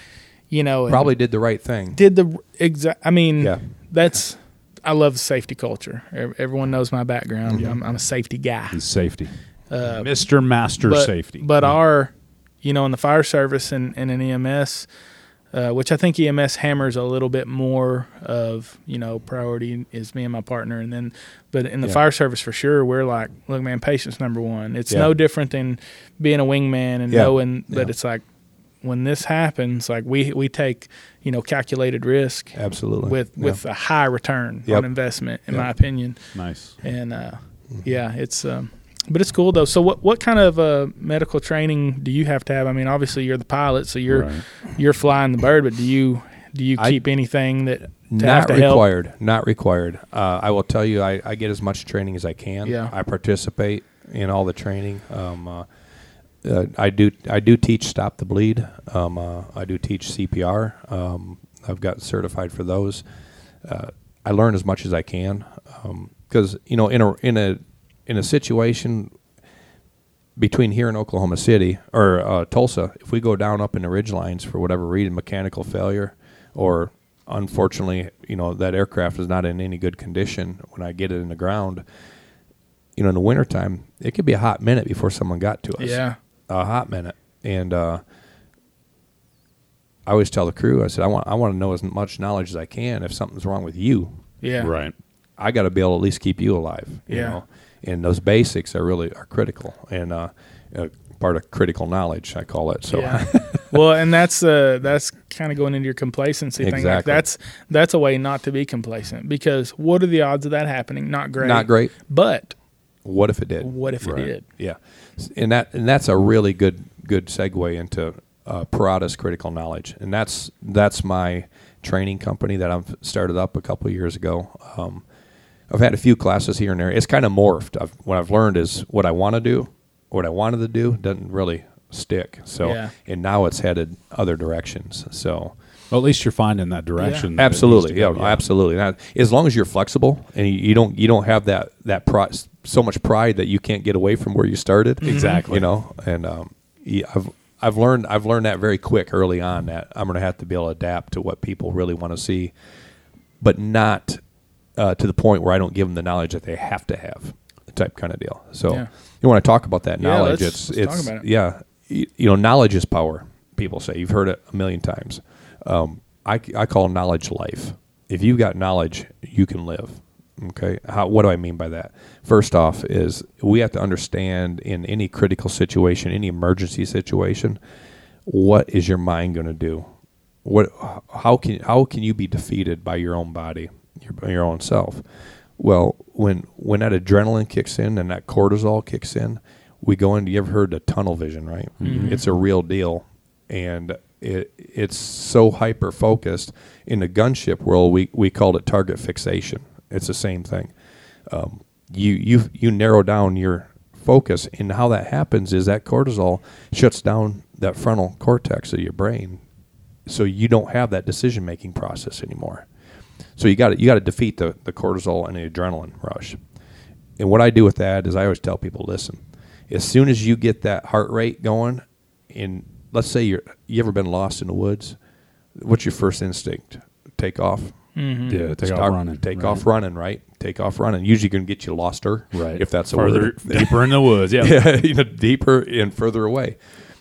You know, and Probably did the right thing. did the exact. I mean, Yeah. that's. I love the safety culture. Ev- Everyone knows my background. Yeah. I'm, I'm a safety guy. He's safety. Uh, Mister Master but, Safety. But our, you know, in the fire service and, and in E M S, uh, which I think E M S hammers a little bit more of, you know, priority is me and my partner. And then, but in the Yeah. fire service for sure, we're like, look, man, patient's number one. It's Yeah. no different than being a wingman and Yeah. knowing that Yeah. it's like, when this happens, like we we take, you know, calculated risk Absolutely. with Yeah. with a high return Yep. on investment, in Yep. my opinion. Nice. And uh, yeah, it's um, but it's cool though. So what what kind of uh, medical training do you have to have? I mean, obviously you're the pilot, so you're Right. you're flying the bird. But do you do you I- keep anything that to have Not to help? required. Not required. Uh, I will tell you, I, I get as much training as I can. Yeah. I participate in all the training. Um, uh, uh, I do. I do teach stop the bleed. Um, uh, I do teach C P R. Um, I've got certified for those. Uh, I learn as much as I can because you know, in a in a in a situation between here and Oklahoma City or uh, Tulsa, if we go down up in the ridge lines for whatever reason, mechanical failure, or unfortunately, you know, that aircraft is not in any good condition when I get it in the ground, you know, in the wintertime, it could be a hot minute before someone got to us. Yeah. A hot minute. And uh, I always tell the crew, I said, I want I want to know as much knowledge as I can. If something's wrong with you, Yeah. Right. I got to be able to at least keep you alive. You Yeah. know? And those basics are really are critical and uh, uh, part of critical knowledge, I call it. So Yeah. Well, and that's uh, that's kind of going into your complacency thing. Like Exactly. that's that's a way not to be complacent, because what are the odds of that happening? Not great. not great. But What if it did? what if Right. it did? Yeah, and that and that's a really good good segue into uh, Parada's critical knowledge, and that's that's my training company that I've started up a couple of years ago. Um, I've had a few classes here and there. It's kind of morphed. I've, what I've learned is what I want to do, what I wanted to do doesn't really stick. So, Yeah. and now it's headed other directions. So, Well, at least you're finding that direction. that it needs absolutely, to yeah, go. absolutely. Now, as long as you're flexible and you, you don't you don't have that that pri- so much pride that you can't get away from where you started. Exactly. You know, and um, yeah, I've I've learned I've learned that very quick early on that I'm going to have to be able to adapt to what people really want to see, but not uh, to the point where I don't give them the knowledge that they have to have, type kind of deal. So Yeah. you want to talk about that Yeah, knowledge? let's- it's let's talk it's about it. yeah, you, you know, knowledge is power. People say you've heard it a million times. Um, I, I call knowledge life. If you've got knowledge, you can live. Okay. How, what do I mean by that? First off is we have to understand in any critical situation, any emergency situation, what is your mind going to do? What, how can, how can you be defeated by your own body, your, your own self? Well, when, when that adrenaline kicks in and that cortisol kicks in, we go into, you ever heard of tunnel vision, right? Mhm. It's a real deal. And it it's so hyper focused. In the gunship world, we, we called it target fixation. It's the same thing. Um, you you you narrow down your focus, and how that happens is that cortisol shuts down that frontal cortex of your brain, so you don't have that decision making process anymore. So you got you got to defeat the, the cortisol and the adrenaline rush, and what I do with that is I always tell people, listen, as soon as you get that heart rate going, and let's say you're you ever been lost in the woods, what's your first instinct? Take off. Mm-hmm. Yeah, take Start, off running. Take right. off running, right? Take off running. Usually going to get you loster, Right. if that's a further, word. deeper in the woods. Yeah. Yeah, you know, deeper and further away.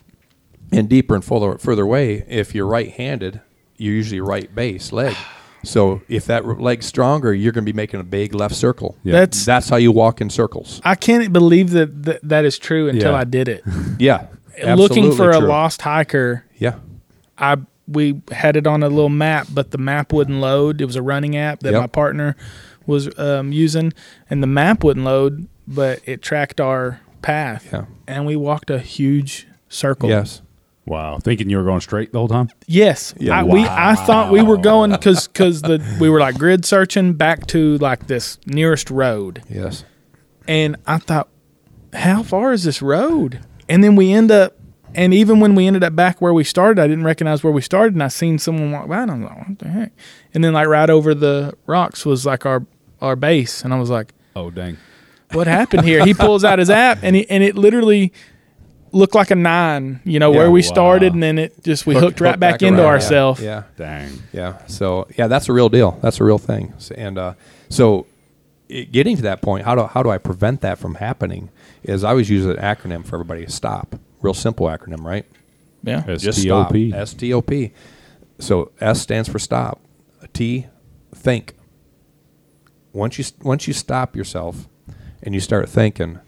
And deeper and further, further away, if you're right-handed, you're usually right base leg. So if that leg's stronger, you're going to be making a big left circle. Yeah. That's That's how you walk in circles. I can't believe that that, that is true until Yeah. I did it. Yeah. Looking absolutely for a true. lost hiker, Yeah. I we had it on a little map, but the map wouldn't load. It was a running app that Yep. my partner was um, using, and the map wouldn't load, but it tracked our path. Yeah. And we walked a huge circle. Yes. Wow. Thinking you were going straight the whole time? Yes. Yeah. I, we I thought we were going because because the we were like grid searching back to like this nearest road, Yes. and I thought, how far is this road? And then we end up, and even when we ended up back where we started, I didn't recognize where we started, and I seen someone walk by, and I was like, what the heck? And then like right over the rocks was like our our base, and I was like, Oh, dang. what happened here? He pulls out his app, and he, and it literally looked like a nine, you know, Yeah, where we wow. started, and then it just we hooked, right back, into around. ourselves. Yeah. Dang. Yeah. Yeah. So yeah, that's a real deal. That's a real thing. S- And uh, so it, getting to that point, how do how do I prevent that from happening? Is I always use an acronym for everybody to stop. Real simple acronym, right? Yeah. S Just T O stop. P. S T O P. So S stands for stop. T, think. Once you once you stop yourself and you start thinking,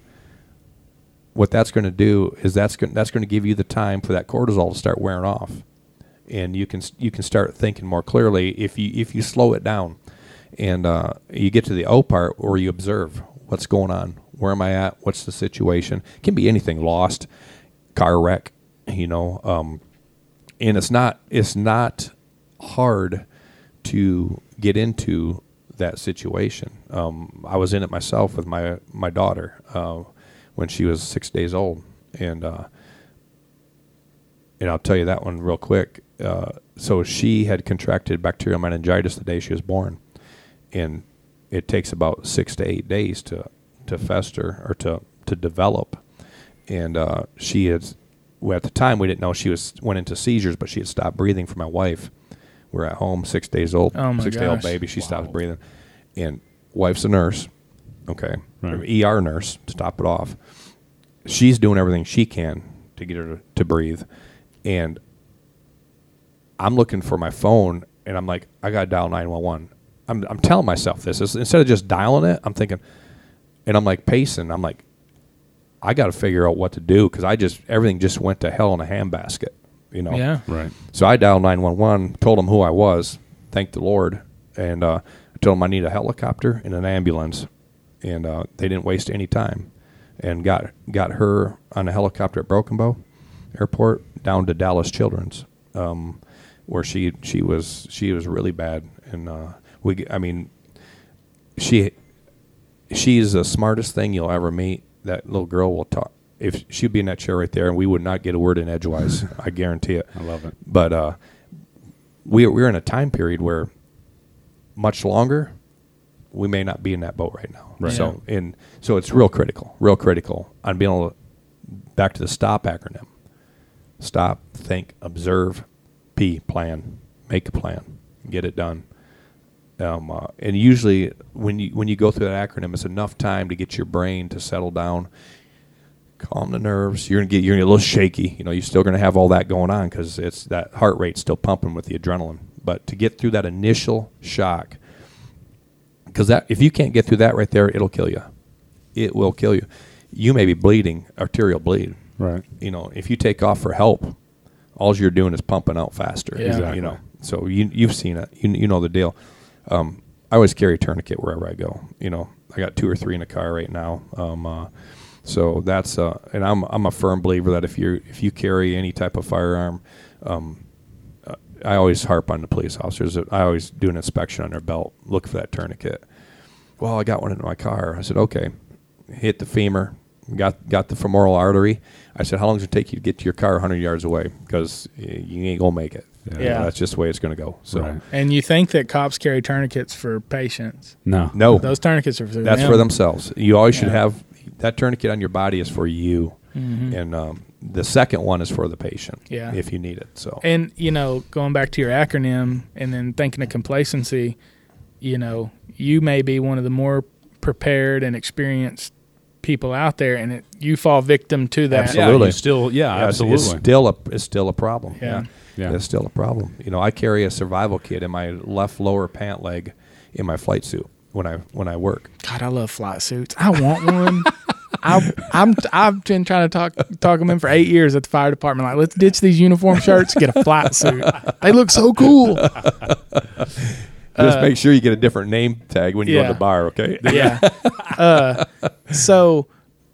what that's going to do is that's going that's going to give you the time for that cortisol to start wearing off, and you can you can start thinking more clearly if you if you slow it down, and uh, you get to the O part where you observe what's going on. Where am I at? What's the situation? It can be anything: lost, car wreck, you know. Um, and it's not it's not hard to get into that situation. Um, I was in it myself with my my daughter uh, when she was six days old, and uh, and I'll tell you that one real quick. Uh, so she had contracted bacterial meningitis the day she was born, and it takes about six to eight days to to fester or to to develop, and uh, she had. Well, at the time, we didn't know she was went into seizures, but she had stopped breathing for my wife. We're at home, six days old, Oh, my six day old gosh. baby. She Wow. stops breathing, and wife's a nurse, okay, Right. E R nurse to top it off. She's doing everything she can to get her to, to breathe, and I'm looking for my phone, and I'm like, I got to dial nine one one. I'm I'm telling myself this It's- instead of just dialing it. I'm thinking, and I'm like pacing. I'm like, I got to figure out what to do because I just everything just went to hell in a handbasket, you know. Yeah. Right. So I dialed nine one one, told them who I was, thanked the Lord, and uh, I told them I need a helicopter and an ambulance, and uh, they didn't waste any time, and got got her on a helicopter at Broken Bow Airport down to Dallas Children's, um, where she she was she was really bad, and uh, we I mean, she she's the smartest thing you'll ever meet. That little girl will talk. If she'd be in that chair right there, and we would not get a word in edgewise, I guarantee it. I love it. But uh, we we're in a time period where much longer we may not be in that boat right now. Right. So and so it's real critical, real critical on being able to back to the STOP acronym. Stop, think, observe, P, plan, make a plan, get it done. Um, uh, and usually, when you when you go through that acronym, it's enough time to get your brain to settle down, calm the nerves. You're gonna get you're gonna get a little shaky. You know, you're still gonna have all that going on because it's that heart rate still pumping with the adrenaline. But to get through that initial shock, because that if you can't get through that right there, it'll kill you. It will kill you. You may be bleeding, arterial bleed. Right. You know, if you take off for help, all you're doing is pumping out faster. Yeah. Exactly. You know, so you you've seen it. You you know the deal. Um, I always carry a tourniquet wherever I go. You know, I got two or three in the car right now. Um, uh, so that's uh, and I'm I'm a firm believer that if you if you carry any type of firearm, um, uh, I always harp on the police officers. I always do an inspection on their belt, look for that tourniquet. Well, I got one in my car. I said, okay, hit the femur, got got the femoral artery. I said, how long does it take you to get to your car one hundred yards away? Because you ain't gonna make it. Yeah. You know, that's just the way it's going to go. So Right. And you think that cops carry tourniquets for patients? No. no, Those tourniquets are for that's them. for themselves. You always should Yeah. have that tourniquet on your body is for you, Mhm. and um, the second one is for the patient. Yeah. if you need it. So And, you know, going back to your acronym and then thinking of complacency, you know, you may be one of the more prepared and experienced people out there, and it, you fall victim to that. Absolutely. Yeah, you still, yeah, Yeah, it's- absolutely. It's still a it's still a problem. Yeah. Yeah. It's still a problem. You know, I carry a survival kit in my left lower pant leg in my flight suit when I when I work. God, I love flight suits. I want one. I, I'm I've been trying to talk talk them in for eight years at the fire department. Like, let's ditch these uniform shirts, get a flight suit. They look so cool. Just Uh, make sure you get a different name tag when you go yeah. to the bar, okay? Yeah. uh, so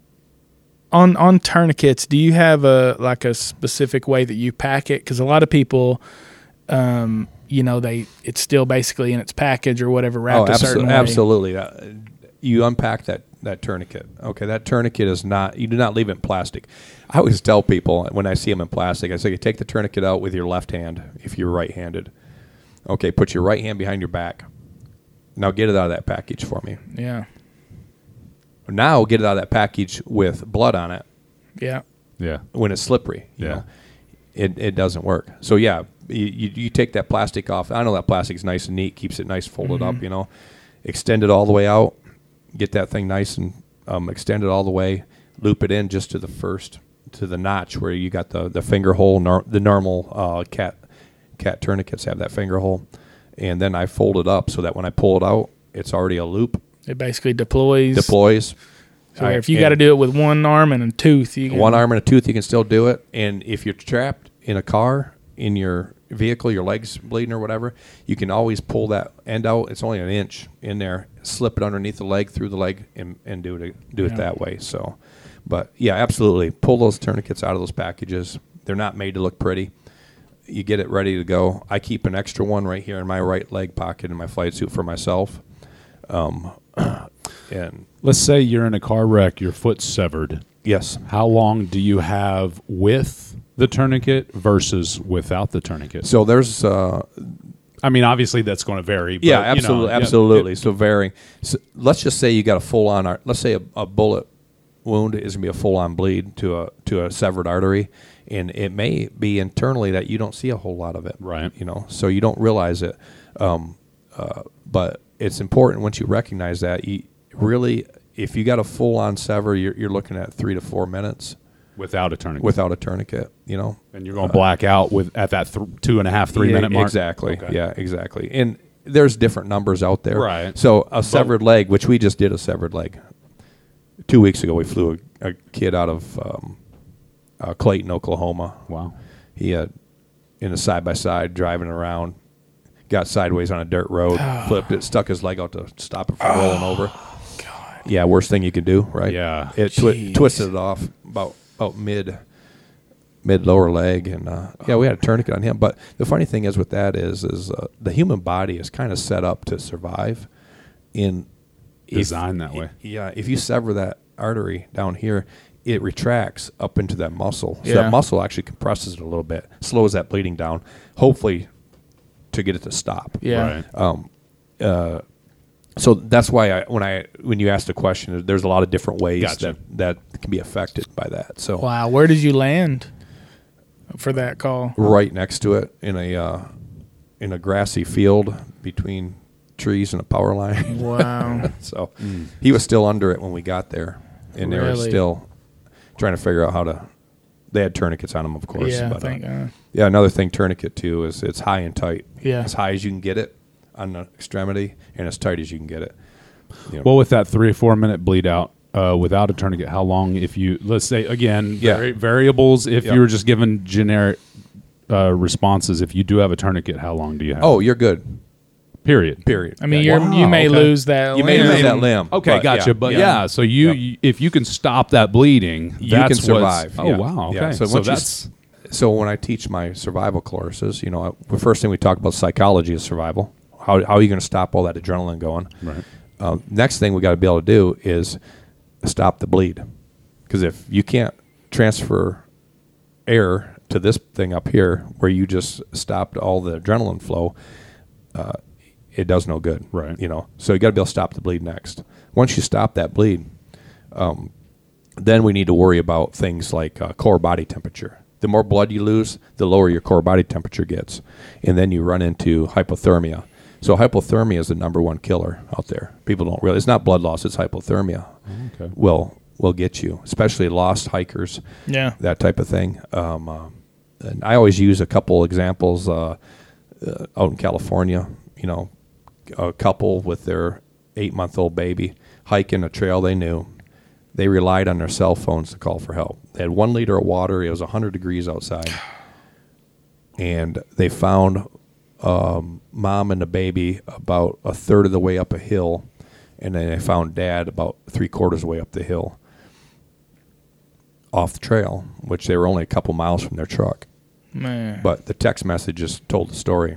on on tourniquets, do you have a like a specific way that you pack it? Because a lot of people, um, you know, they it's still basically in its package or whatever wrapped oh, a certain absolutely. way. Absolutely. Uh, you unpack that that tourniquet. Okay, that tourniquet is not. You do not leave it in plastic. I always tell people when I see them in plastic, I say, you take the tourniquet out with your left hand if you're right-handed. Okay, put your right hand behind your back. Now get it out of that package for me. Yeah. Now get it out of that package with blood on it Yeah. Yeah. when it's slippery. You Yeah. know? It it doesn't work. So yeah, you, you you take that plastic off. I know that plastic's nice and neat, keeps it nice folded Mm-hmm. up. You know, extend it all the way out. Get that thing nice and um, extend it all the way. Loop it in just to the first to the notch where you got the the finger hole. Nor, the normal uh, cat cat tourniquets have that finger hole, and then I fold it up so that when I pull it out, it's already a loop. It basically deploys. Deploys. So I- if you and- got to do it with one arm and a tooth, you can, one arm and a tooth, you can still do it. And if you're trapped in a car, in your vehicle, your legs bleeding or whatever, you can always pull that end out. It's only an inch in there. Slip it underneath the leg, through the leg, and, and do it do it Yeah. that way. So, but yeah, absolutely, pull those tourniquets out of those packages. They're not made to look pretty. You get it ready to go. I keep an extra one right here in my right leg pocket in my flight suit for myself. Um, and Let's say you're in a car wreck, your foot's severed. yes. How long do you have with the tourniquet versus without the tourniquet? So there's uh, I mean, obviously that's going to vary. But, yeah, you know, absolutely, yeah, absolutely. it- so varying. So let's just say you got a full on. ar- Let's say a, a bullet wound is going to be a full on bleed to a to a severed artery, and it may be internally that you don't see a whole lot of it. Right. You know, so you don't realize it. Um, uh, but it's important once you recognize that. You really, if you got a full on sever, you're, you're looking at three to four minutes without a tourniquet. without a tourniquet. You know, and you're going to black out with at that th- two and a half, three Yeah, minute mark? Exactly. Okay. Yeah, exactly. And there's different numbers out there. Right. So a severed leg, which we just did a severed leg. Two weeks ago, we flew a, a kid out of um, uh, Clayton, Oklahoma. Wow. He had in a side by side driving around, got sideways on a dirt road, flipped it, stuck his leg out to stop it from rolling over. God. Yeah, worst thing you can do, right? Yeah. It twi- Jeez. twisted it off about about mid mid lower leg, and uh, yeah, we had a tourniquet on him. But the funny thing is with that is is uh, the human body is kind of set up to survive. In if- Designed that way. Yeah, if you sever that artery down here, it retracts up into that muscle. So Yeah. that muscle actually compresses it a little bit, slows that bleeding down, hopefully to get it to stop. Yeah. Right. Um, uh, so that's why I, when I when you asked the question, there's a lot of different ways Gotcha. that that can be affected by that. So Wow. Where did you land for that call? right next to it in a uh, in a grassy field between trees and a power line. Wow. So he was still under it when we got there, and they were Really? still trying to figure out how to. They had tourniquets on them, of course. yeah. but, uh, Thank God. yeah, another thing tourniquet too is it's high and tight. Yeah. As high as you can get it on the extremity, and as tight as you can get it. You know, Well, with that three or four minute bleed out uh, without a tourniquet, how long if you, let's say, again, Yeah. vari- variables, if Yeah. you were just given generic uh, responses, if you do have a tourniquet, how long do you have? oh, you're good. period. Period. I mean, Yeah, you're, Wow, you may okay. lose that. You may limb. lose that limb. Okay, but gotcha. yeah, but yeah, yeah. so you, Yep. you if you can stop that bleeding, You that's can what's- survive. Oh yeah. wow, okay. Yeah. So, So, once you that's s- so when I teach my survival courses, you know, I- the first thing we talk about psychology is survival. How how are you going to stop all that adrenaline going? right. Uh, next thing we got to be able to do is stop the bleed, because if you can't transfer air to this thing up here where you just stopped all the adrenaline flow, uh, it does no good. Right. You know, so you got to be able to stop the bleed next. Once you stop that bleed, um, then we need to worry about things like uh, core body temperature. The more blood you lose, the lower your core body temperature gets. And then you run into hypothermia. So hypothermia is the number one killer out there. People don't realize. It's not blood loss, it's hypothermia. Okay. Will will get you, especially lost hikers, Yeah. that type of thing. Um, uh, and I always use a couple examples uh, uh, out in California. You know, a couple with their eight-month-old baby hiking a trail they knew. They relied on their cell phones to call for help. They had one liter of water. It was one hundred degrees outside. And they found um, mom and the baby about a third of the way up a hill. And then they found dad about three quarters of the way up the hill off the trail, which they were only a couple miles from their truck. Man. But the text messages told the story.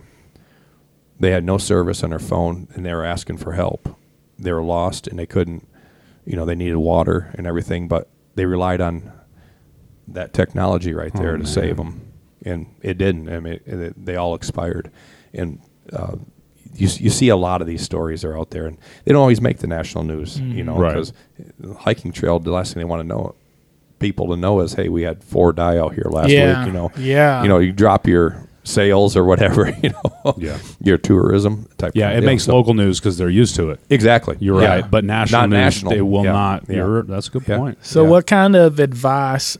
They had no service on their phone, and they were asking for help. They were lost, and they couldn't, you know, they needed water and everything, but they relied on that technology right there Oh, to man. save them. And it didn't. I mean, it, it, they all expired. And uh, you you see a lot of these stories are out there, and they don't always make the national news, you know, Right. because hiking trail, the last thing they want to know, people to know is, hey, we had four die out here last Yeah. week, you know. Yeah. You know, you drop your sales or whatever, you know, Yeah. your tourism type. Yeah, kind it of deal. makes So- local news because they're used to it. Exactly. You're Yeah. right, but national Not news, national. they will Yeah. not. Yeah. You're, that's a good Yeah. point. So, Yeah. what kind of advice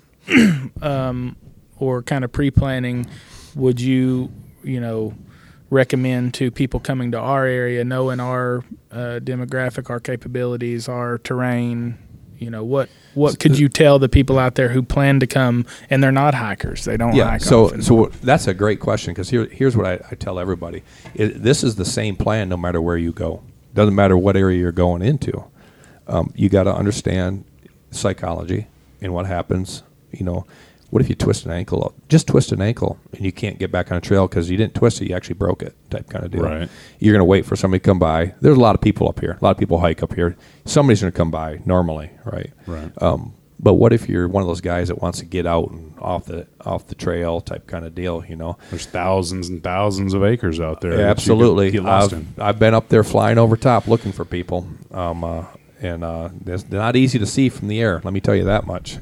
um, or kind of pre-planning would you, you know, recommend to people coming to our area, knowing our uh, demographic, our capabilities, our terrain? You know, what what could you tell the people out there who plan to come and they're not hikers? They don't Yeah. hike So, often. so that's a great question because here, here's what I, I tell everybody: it, this is the same plan no matter where you go. Doesn't matter what area you're going into. Um, you got to understand psychology and what happens. You know, what if you twist an ankle? Just twist an ankle and you can't get back on a trail because you didn't twist it, you actually broke it, type kind of deal. Right. You're going to wait for somebody to come by. There's a lot of people up here. A lot of people hike up here. Somebody's going to come by normally, right? Right. Um, but what if you're one of those guys that wants to get out and off the off the trail type kind of deal? You know, There's thousands and thousands of acres out there. that you could absolutely. get lost I've, in. I've been up there flying over top looking for people, um, uh, and uh, they're not easy to see from the air. Let me tell you that much.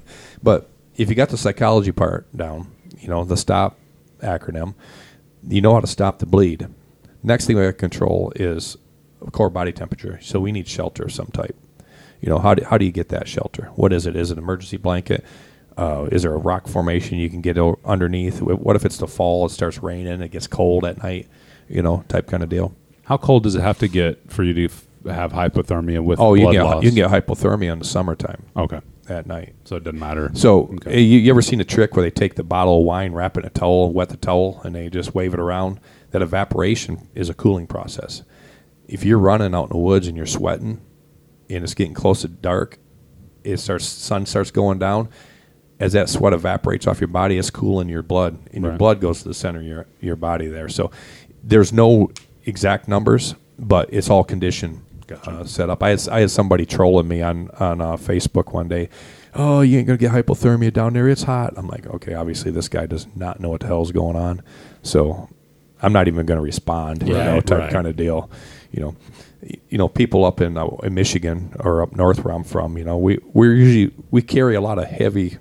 But if you got the psychology part down, you know, the STOP acronym, you know how to stop the bleed. Next thing we got to control is core body temperature. So we need shelter of some type. You know, how do, how do you get that shelter? What is it? Is it an emergency blanket? Uh, is there a rock formation you can get o- underneath? What if it's the fall, it starts raining, it gets cold at night, you know, type kind of deal? How cold does it have to get for you to f- have hypothermia with Oh, you blood can, get, loss? you can get hypothermia in the summertime Okay. at night. So it doesn't matter. So Okay. you, you ever seen a trick where they take the bottle of wine, wrap it in a towel, wet the towel, and they just wave it around? That evaporation is a cooling process. If you're running out in the woods and you're sweating and it's getting close to dark, it starts sun starts going down. As that sweat evaporates off your body, it's cooling your blood, and your Right. blood goes to the center of your, your body there. So there's no exact numbers, but it's all condition uh, set up. I had, I had somebody trolling me on, on uh, Facebook one day. Oh, you ain't going to get hypothermia down there. It's hot. I'm like, okay, obviously this guy does not know what the hell's going on. So I'm not even going to respond, you know, Right, type right. kind of deal. You know, Y- you know, people up in, uh, in Michigan or up north where I'm from, you know, we, we're usually, we carry a lot of heavy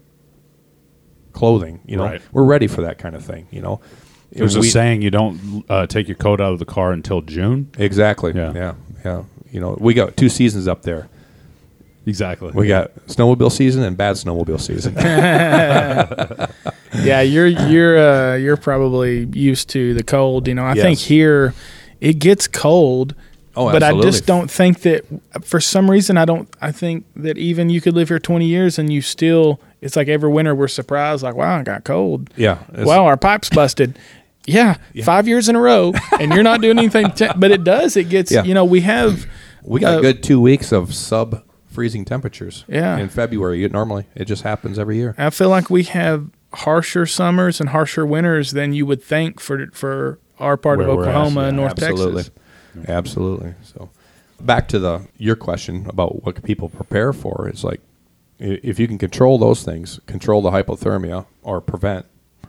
clothing, you know, Right. we're ready for that kind of thing, you know. There's And a we- saying you don't uh, take your coat out of the car until June. Exactly. Yeah. Yeah. Yeah. You know, we got two seasons up there. Exactly. We got snowmobile season and bad snowmobile season. Yeah, you're you're uh, you're probably used to the cold. You know, I Yes. think here it gets cold, Oh, but I absolutely. just don't think that for some reason I don't. I think that even you could live here twenty years and you still. It's like every winter we're surprised, like, wow, it got cold. Yeah. it's- Wow, our pipe's busted. Yeah, five years in a row, and you're not doing anything. To, but it does. It gets. Yeah. You know, we have. We got uh, a good two weeks of sub freezing temperatures. Yeah. In February, it normally it just happens every year. I feel like we have harsher summers and harsher winters than you would think for for our part Where of we're at, Oklahoma yeah, and North Absolutely. Texas. Absolutely. So, back to the your question about what people prepare for. It's like i- if you can control those things, control the hypothermia or prevent,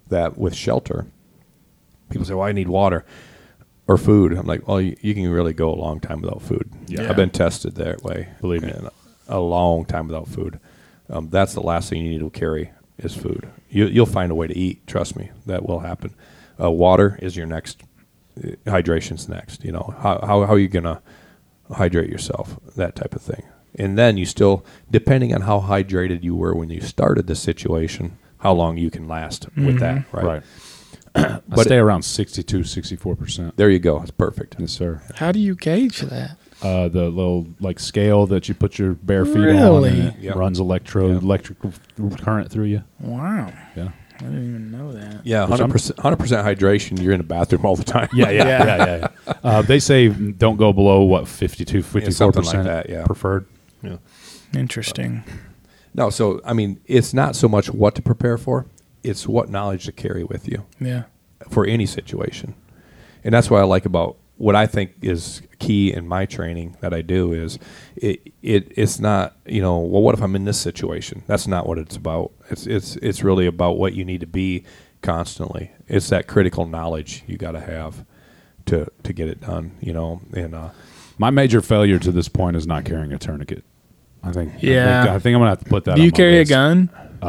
that with shelter, people say, well, I need water or food. I'm like, well, you, you can really go a long time without food. Yeah. I've been tested that way. Believe me. And a long time without food. Um, that's the last thing you need to carry is food. You, you'll find a way to eat. Trust me, that will happen. Uh, water is your next. Uh, hydration's next. You know, how, how, how are you going to hydrate yourself? That type of thing. And then you still, depending on how hydrated you were when you started the situation, how long you can last Mm-hmm. with that, right? Right. I But stay around sixty-two, sixty-four percent. There you go. It's perfect. Yes, sir. How do you gauge that? Uh, the little like scale that you put your bare feet on, Really? and it Yep. runs electro Yep. electrical current through you. Wow. Yeah. I didn't even know that. Yeah, Which I'm- one hundred percent, one hundred percent hydration. You're in the bathroom all the time. Yeah, yeah, Yeah. yeah, yeah. yeah. Uh, they say don't go below what fifty-two, fifty-four something like percent that, yeah. preferred. Yeah. Interesting. No, so, I mean, it's not so much what to prepare for. It's what knowledge to carry with you Yeah. for any situation. And that's what I like about what I think is key in my training that I do is it, it it's not, you know, well, what if I'm in this situation? That's not what it's about. It's it's it's really about what you need to be constantly. It's that critical knowledge you got to have to to get it done, you know. And uh, My major failure to this point is not carrying a tourniquet. I think. Yeah. I think, I think I'm gonna have to put that. Do on you my carry list. a gun?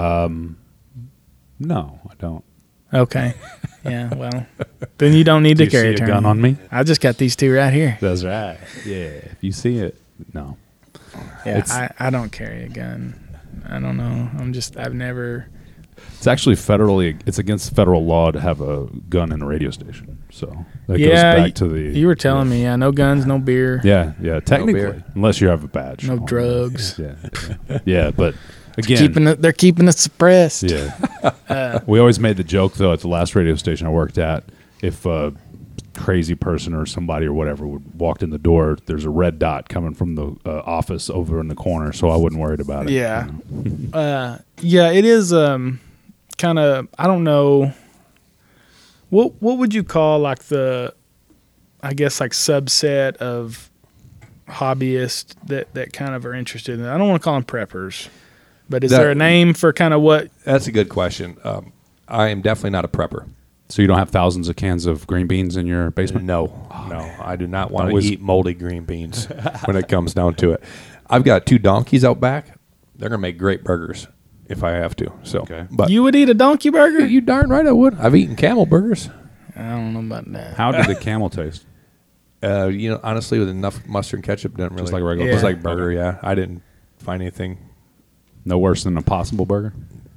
No, I don't. Okay. Yeah, well, then you don't need Do to you carry see a a gun tourniquet. on me? I just got these two right here. That's right. Yeah. If you see it, no. Yeah, It's- I, I don't carry a gun. I don't know. I'm just, I've never. It's actually federally. It's against federal law to have a gun in a radio station. So that yeah, goes back y- to the. you were telling me, yeah, no guns, no beer, Yeah, yeah. Technically, beer. unless you have a badge. no on it. drugs. Yeah, yeah. Yeah, but again, Keeping it, they're keeping it suppressed. yeah. Uh, We always made the joke though at the last radio station I worked at, if a crazy person or somebody or whatever would walked in the door, there's a red dot coming from the uh, office over in the corner, so I wasn't worried about it. Yeah. you know. uh, yeah, it is um, kind of. I don't know. What what would you call like the, I guess like subset of hobbyists that that kind of are interested in it? I don't want to call them preppers, but is That- there a name for kind of what? that's a good question. Um, I am definitely not a prepper. So you don't have thousands of cans of green beans in your basement? No, no, I do not want That to was- eat moldy green beans when it comes down to it. I've got two donkeys out back. They're gonna make great burgers if I have to. So, Okay. but You would eat a donkey burger? you darn right I would. I've eaten camel burgers. I don't know about that. How did the camel taste? Uh, you know, honestly, with enough mustard and ketchup, didn't really Just like a regular Yeah. Just burger? like burger. Yeah, I didn't find anything. No worse than a Impossible Burger?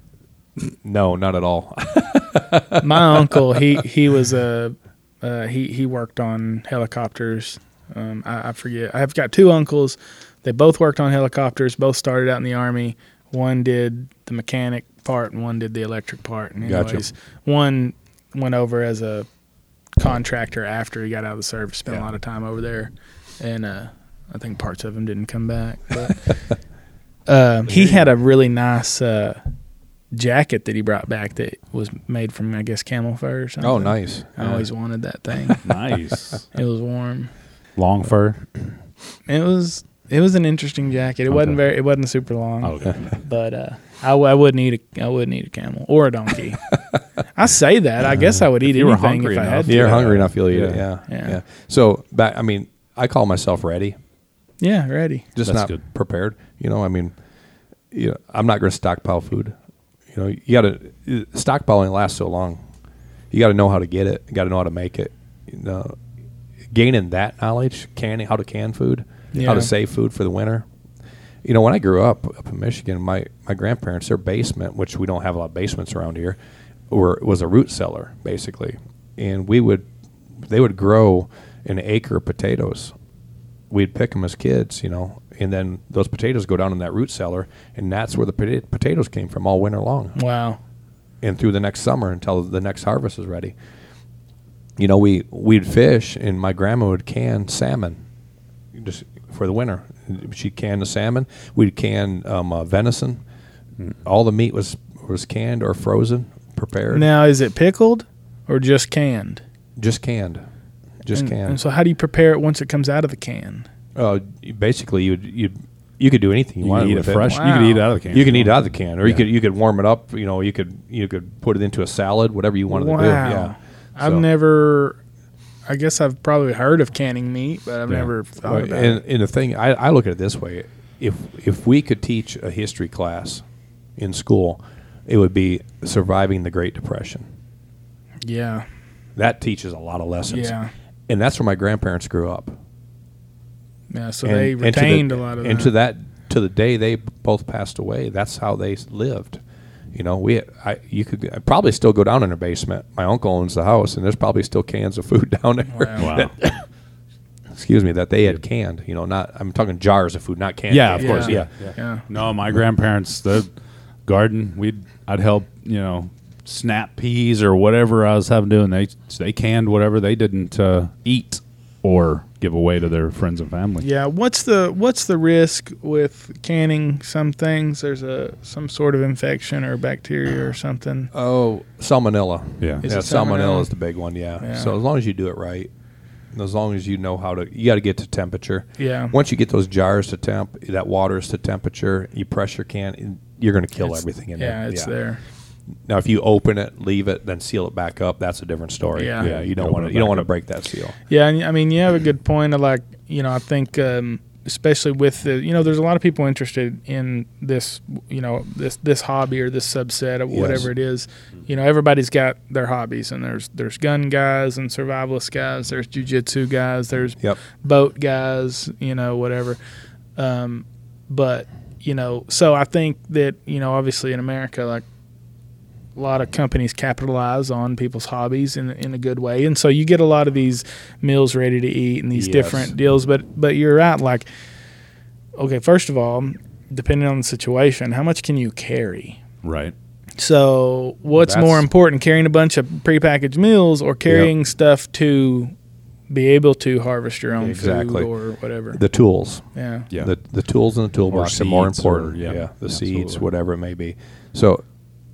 No, not at all. My uncle, he he was a uh, he he worked on helicopters. Um, I, I forget. I've got two uncles. They both worked on helicopters. Both started out in the Army. One did the mechanic part, and one did the electric part. And Gotcha. anyways, one went over as a contractor after he got out of the service. Spent Yeah. a lot of time over there, and uh, I think parts of him didn't come back. But um, he had a really nice uh, jacket that he brought back that was made from, I guess, camel fur or something. Oh, nice. I always wanted that thing. Nice. It was warm. Long fur? It was it was an interesting jacket. It wasn't Okay. very it wasn't super long. Okay. But uh, I, w- I wouldn't eat a I wouldn't eat a camel or a donkey. I say that. I guess I would eat you were anything hungry if I enough. had to. You're Yeah. hungry enough, you'll eat it. Yeah. Yeah. Yeah. yeah, So back, I mean, I call myself ready, Yeah, ready. just That's not good. prepared. You know, I mean, you know, I'm not going to stockpile food. You know, you got to stockpiling lasts so long. You got to know how to get it. You got to know how to make it. You know, gaining that knowledge, canning how to can food, how Yeah. to save food for the winter. You know, when I grew up up in Michigan, my, my grandparents, their basement, which we don't have a lot of basements around here, were was a root cellar basically, and we would they would grow an acre of potatoes. We'd pick them as kids, you know, and then those potatoes go down in that root cellar, and that's where the pota- potatoes came from all winter long Wow. and through the next summer until the next harvest is ready. You know, we we'd fish, and my grandma would can salmon just for the winter. She'd can the salmon. We'd can um, uh, venison. All the meat was was canned or frozen, prepared, Now is it pickled or just canned? just canned, just and, canned. And so how do you prepare it once it comes out of the can? Uh, you- basically, you'd you'd you could do anything you, You wanted could eat with it fresh. Wow. You could eat it out of the can. You can eat it out of the can, or you Yeah. could you could warm it up. You know, you could you could put it into a salad, whatever you wanted Wow. to do. Yeah, I've So- never. I guess I've probably heard of canning meat, but I've Yeah. never thought Well, about and, it. and the thing, I, I look at it this way: if if we could teach a history class in school, it would be surviving the Great Depression. Yeah, That teaches a lot of lessons. yeah, And that's where my grandparents grew up. yeah. So and, they and to retained the, a lot of and that. to that to the day they both passed away. That's how they lived. You know, we I you could I'd probably still go down in their basement. My uncle owns the house, and there's probably still cans of food down there. Wow. Wow. Excuse me, that they had canned. You know, not I'm talking jars of food, not canned. Yeah, food. of course. Yeah. Yeah. Yeah. No, my grandparents, the garden, we'd I'd help, you know, snap peas or whatever I was having to do, and they they canned whatever they didn't uh, eat or give away to their friends and family. Yeah, what's the what's the risk with canning some things? There's a some sort of infection or bacteria or something. Oh, salmonella. Yeah. Is yeah, it salmonella? salmonella? is the big one. Yeah. Yeah. So as long as you do it right, and as long as you know how to, you got to get to temperature. Yeah. Once you get those jars to temp, that water is to temperature. You pressure can, you're going to kill It's- everything in yeah, there. it's there. Now, if you open it, leave it, then seal it back up, that's a different story. Yeah. yeah you don't Open want it to. You don't back want to up. break that seal. Yeah, and I mean, you have a good point of like, you know, I think um, especially with the, you know, there's a lot of people interested in this, you know, this this hobby or this subset of whatever Yes. it is. You know, everybody's got their hobbies, and there's there's gun guys and survivalist guys, there's jujitsu guys, there's Yep. boat guys, you know, whatever. Um, but you know, so I think that, you know, obviously in America, like, a lot of companies capitalize on people's hobbies in in a good way, and so you get a lot of these meals ready to eat and these Yes. different deals. But but you're right. Like, okay, first of all, depending on the situation, how much can you carry? Right. So what's That's- more important, carrying a bunch of prepackaged meals or carrying stuff to be able to harvest your own Exactly. food or whatever? The tools. yeah. Yeah. The the tools in the toolbox are more seeds or- important. yeah, yeah, the seeds, absolutely. whatever it may be. So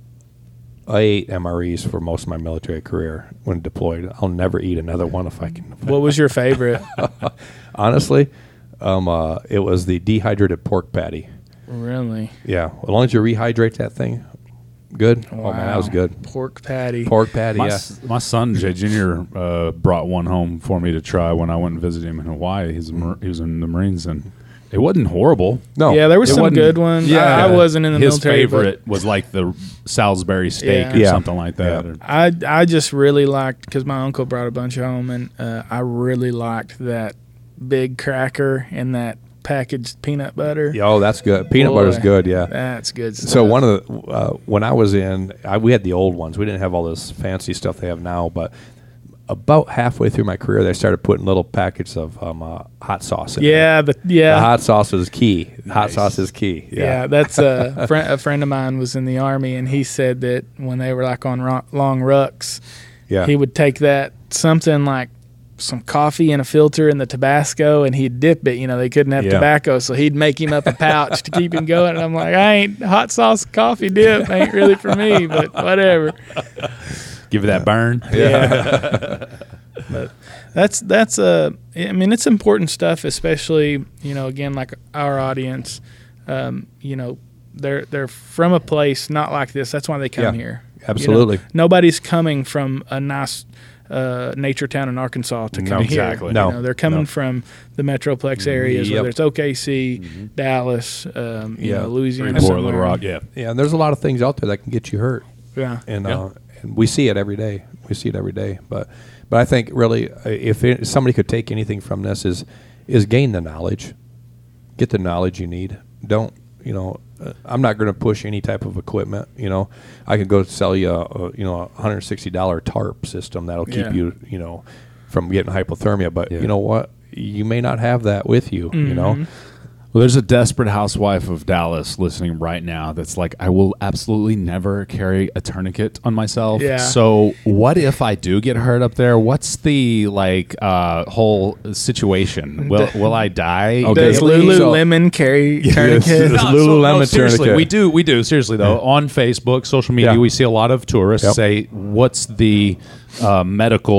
I ate M R Es for most of my military career when deployed. I'll never eat another one if I can. What was your favorite? Honestly, um, uh, it was the dehydrated pork patty. Really? Yeah, as long as you rehydrate that thing, good. Oh man, that was Wow. good. Pork patty. Pork patty. My, Yeah. s- my son Jay Junior Uh, brought one home for me to try when I went and visited him in Hawaii. He's a Mar- he was in the Marines, and it wasn't horrible. No. Yeah, there were It some wasn't- good ones. Yeah, I, I wasn't in the his military, favorite was like the Salisbury steak Yeah. or Yeah. something like that. Yeah. Or- but I I just really liked, because my uncle brought a bunch home, and uh, I really liked that big cracker and that packaged peanut butter. Yeah, oh, that's good. Peanut butter's Boy, good. Yeah. That's good stuff. So one of the uh, when I was in, I, we had the old ones. We didn't have all this fancy stuff they have now. But about halfway through my career, they started putting little packets of um, uh, hot sauce in. yeah, the, there. yeah. The hot sauce is key. Hot Nice. sauce is key. Yeah, Yeah, that's a, a, friend, a friend of mine was in the Army, and he said that when they were like on ro- long rucks, yeah. he would take that something like some coffee and a filter in the Tabasco, and he'd dip it. You know, they couldn't have Yeah. tobacco, so he'd make him up a pouch to keep him going. And I'm like, I ain't hot sauce coffee dip ain't really for me, but whatever. Give it that burn. Yeah. But that's that's uh I mean, it's important stuff, especially, you know, again, like our audience, um, you know, they're they're from a place not like this. That's why they come Yeah, here. You know, absolutely. nobody's coming from a nice uh, nature town in Arkansas to No, come here. exactly. You No, know, they're coming no. from the Metroplex areas, Yep. whether it's O K C, Dallas, um, you Yeah. know, Louisiana, Freeport, somewhere. Little Rock. Yeah. Yeah, and there's a lot of things out there that can get you hurt. Yeah. and Yeah. uh, and we see it every day. We see it every day. But but I think really, uh, if it, somebody could take anything from this, is is gain the knowledge, get the knowledge you need. Don't you know? Uh, I'm not going to push any type of equipment. You know, I could go sell you a, a you know a one hundred sixty dollar tarp system that'll keep Yeah. you you know from getting hypothermia. But Yeah. you know what? You may not have that with you. You know. Mhm. Well, there's a desperate housewife of Dallas listening right now that's like, I will absolutely never carry a tourniquet on myself. Yeah. So what if I do get hurt up there? What's the like uh, whole situation? Will will I die? Okay. Does So- Lululemon carry tourniquets? It's No, Lululemon no, seriously, tourniquet. we do. We do seriously though. On Facebook, social media, Yeah. we see a lot of tourists Yep. say, "What's the uh, medical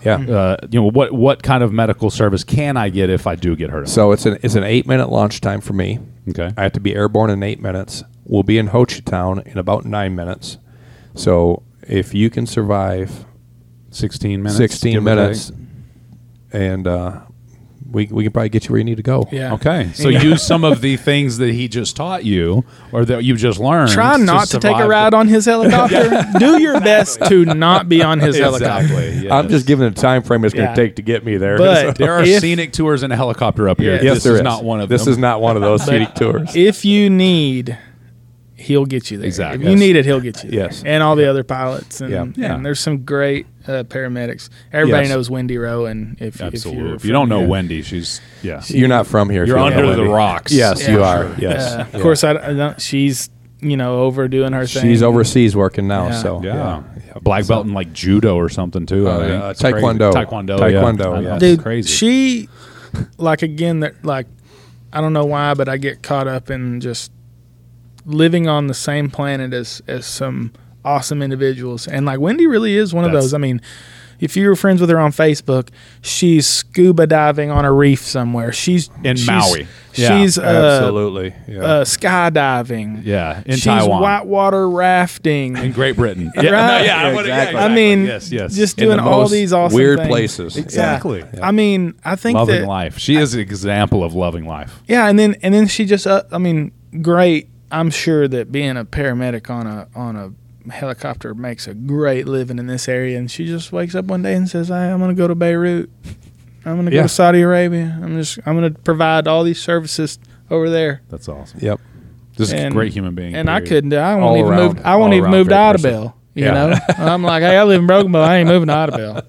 Yeah. Uh, you know, what what kind of medical service can I get if I do get hurt? So it's an it's an eight minute launch time for me. Okay. I have to be airborne in eight minutes. We'll be in Ho Chi Town in about nine minutes. So if you can survive sixteen minutes. sixteen give or minutes, take. and uh, we we can probably get you where you need to go. Yeah. Okay. So use some of the things that he just taught you, or that you just learned. Try not to take a survive ride on his helicopter. Do your best to not be on his helicopter. Exactly. Yes. I'm just giving the time frame it's going Yeah. to take to get me there. But There are if, scenic tours in a helicopter up here. Yes. yes, this there is is not one of this them. is not one of those scenic tours. if you need, he'll get you there. Exactly. If you Yes. need it, he'll get you there. Yes. And all the other pilots. And, Yeah. Yeah. and there's some great uh, paramedics. Everybody Yes. knows Wendy Rowe. And if, Absolutely. if, you're If you don't know from here- Wendy, she's yeah. You're not from here. if You're you don't under know the Wendy. rocks. Yes, Yeah. you are. Sure. Yes. Uh, of Yeah. course, I, I don't, she's, you know, over doing her thing. She's overseas working now. Yeah. So Yeah. yeah. Black belt in like judo or something too. I Uh, think. uh, It's crazy. Taekwondo. Taekwondo. Taekwondo, Yeah. I know. yes. It's Dude, crazy. she, like, again, that like, I don't know why, but I get caught up in just living on the same planet as, as some awesome individuals. And, like, Wendy really is one of That's- those. I mean, if you were friends with her on Facebook, she's scuba diving on a reef somewhere. She's In she's, Maui. She's uh, Absolutely. Yeah. uh, skydiving. yeah, in she's Taiwan, whitewater rafting. in Great Britain. Right? Yeah, no, yeah, Yeah, I would- yeah, exactly. I mean, yes, yes. just In doing the all most these awesome weird things. places. Exactly. Yeah. I mean, I think loving that life. She is an example of loving life. yeah, and then and then she just uh, I mean, great. I'm sure that being a paramedic on a on a helicopter makes a great living in this area, and she just wakes up one day and says, hey, I'm going to go to Beirut. I'm going to go Yeah. to Saudi Arabia. I'm just I'm going to provide all these services over there. That's awesome. Yep. Just a And- great human being. And I period. couldn't. I All won't even around- move. I won't all even around move to great person. Idabel. You Yeah. know, I'm like, hey, I live in Broken Bow. I ain't moving to Idabel.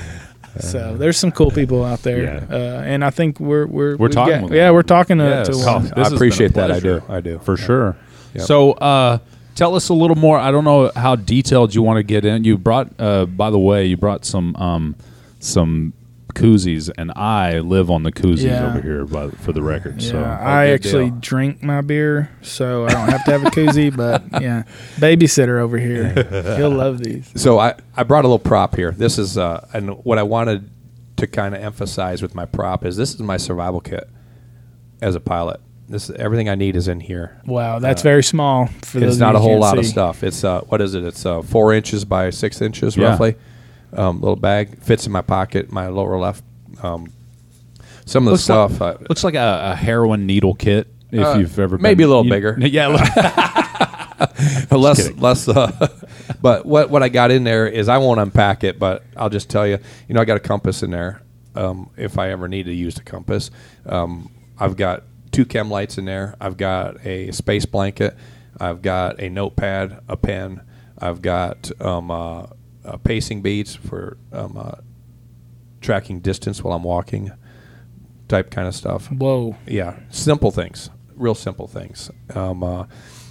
So there's some cool people out there, Yeah. uh, and I think we're we're We're we've talking got- with yeah, them. we're talking to, Yes. to Oh, one. this I has been a appreciate that. I pleasure. do. I do. for sure. Yep. So, uh, tell us a little more. I don't know how detailed you want to get in. You brought, uh, by the way, you brought some um, some koozies, and I live on the koozies Yeah. over here, by, for the record. Yeah, So, I good actually deal. drink my beer, so I don't have to have a koozie. But yeah, babysitter over here, he'll love these. So I, I brought a little prop here. This is uh, and what I wanted to kind of emphasize with my prop is this is my survival kit as a pilot. This everything I need is in here. Wow, that's very small for those. It's of not you a who whole can't lot of see. stuff. It's uh, what is it? It's uh, four inches by six inches Yeah. roughly. Um, little bag fits in my pocket, my lower left. Um, some of the Looks like- stuff. uh, looks like a, a heroin needle kit. If Uh, you've ever maybe been- a little you- bigger. Yeah. look- less kidding. less uh, but what what I got in there is I won't unpack it, but I'll just tell you, you know, I got a compass in there. Um, if I ever need to use the compass, um, I've got two chem lights in there. I've got a space blanket. I've got a notepad, a pen. I've got um, uh, uh, pacing beads for um, uh, tracking distance while I'm walking, type kind of stuff. Whoa, Yeah, simple things, real simple things. Um, uh,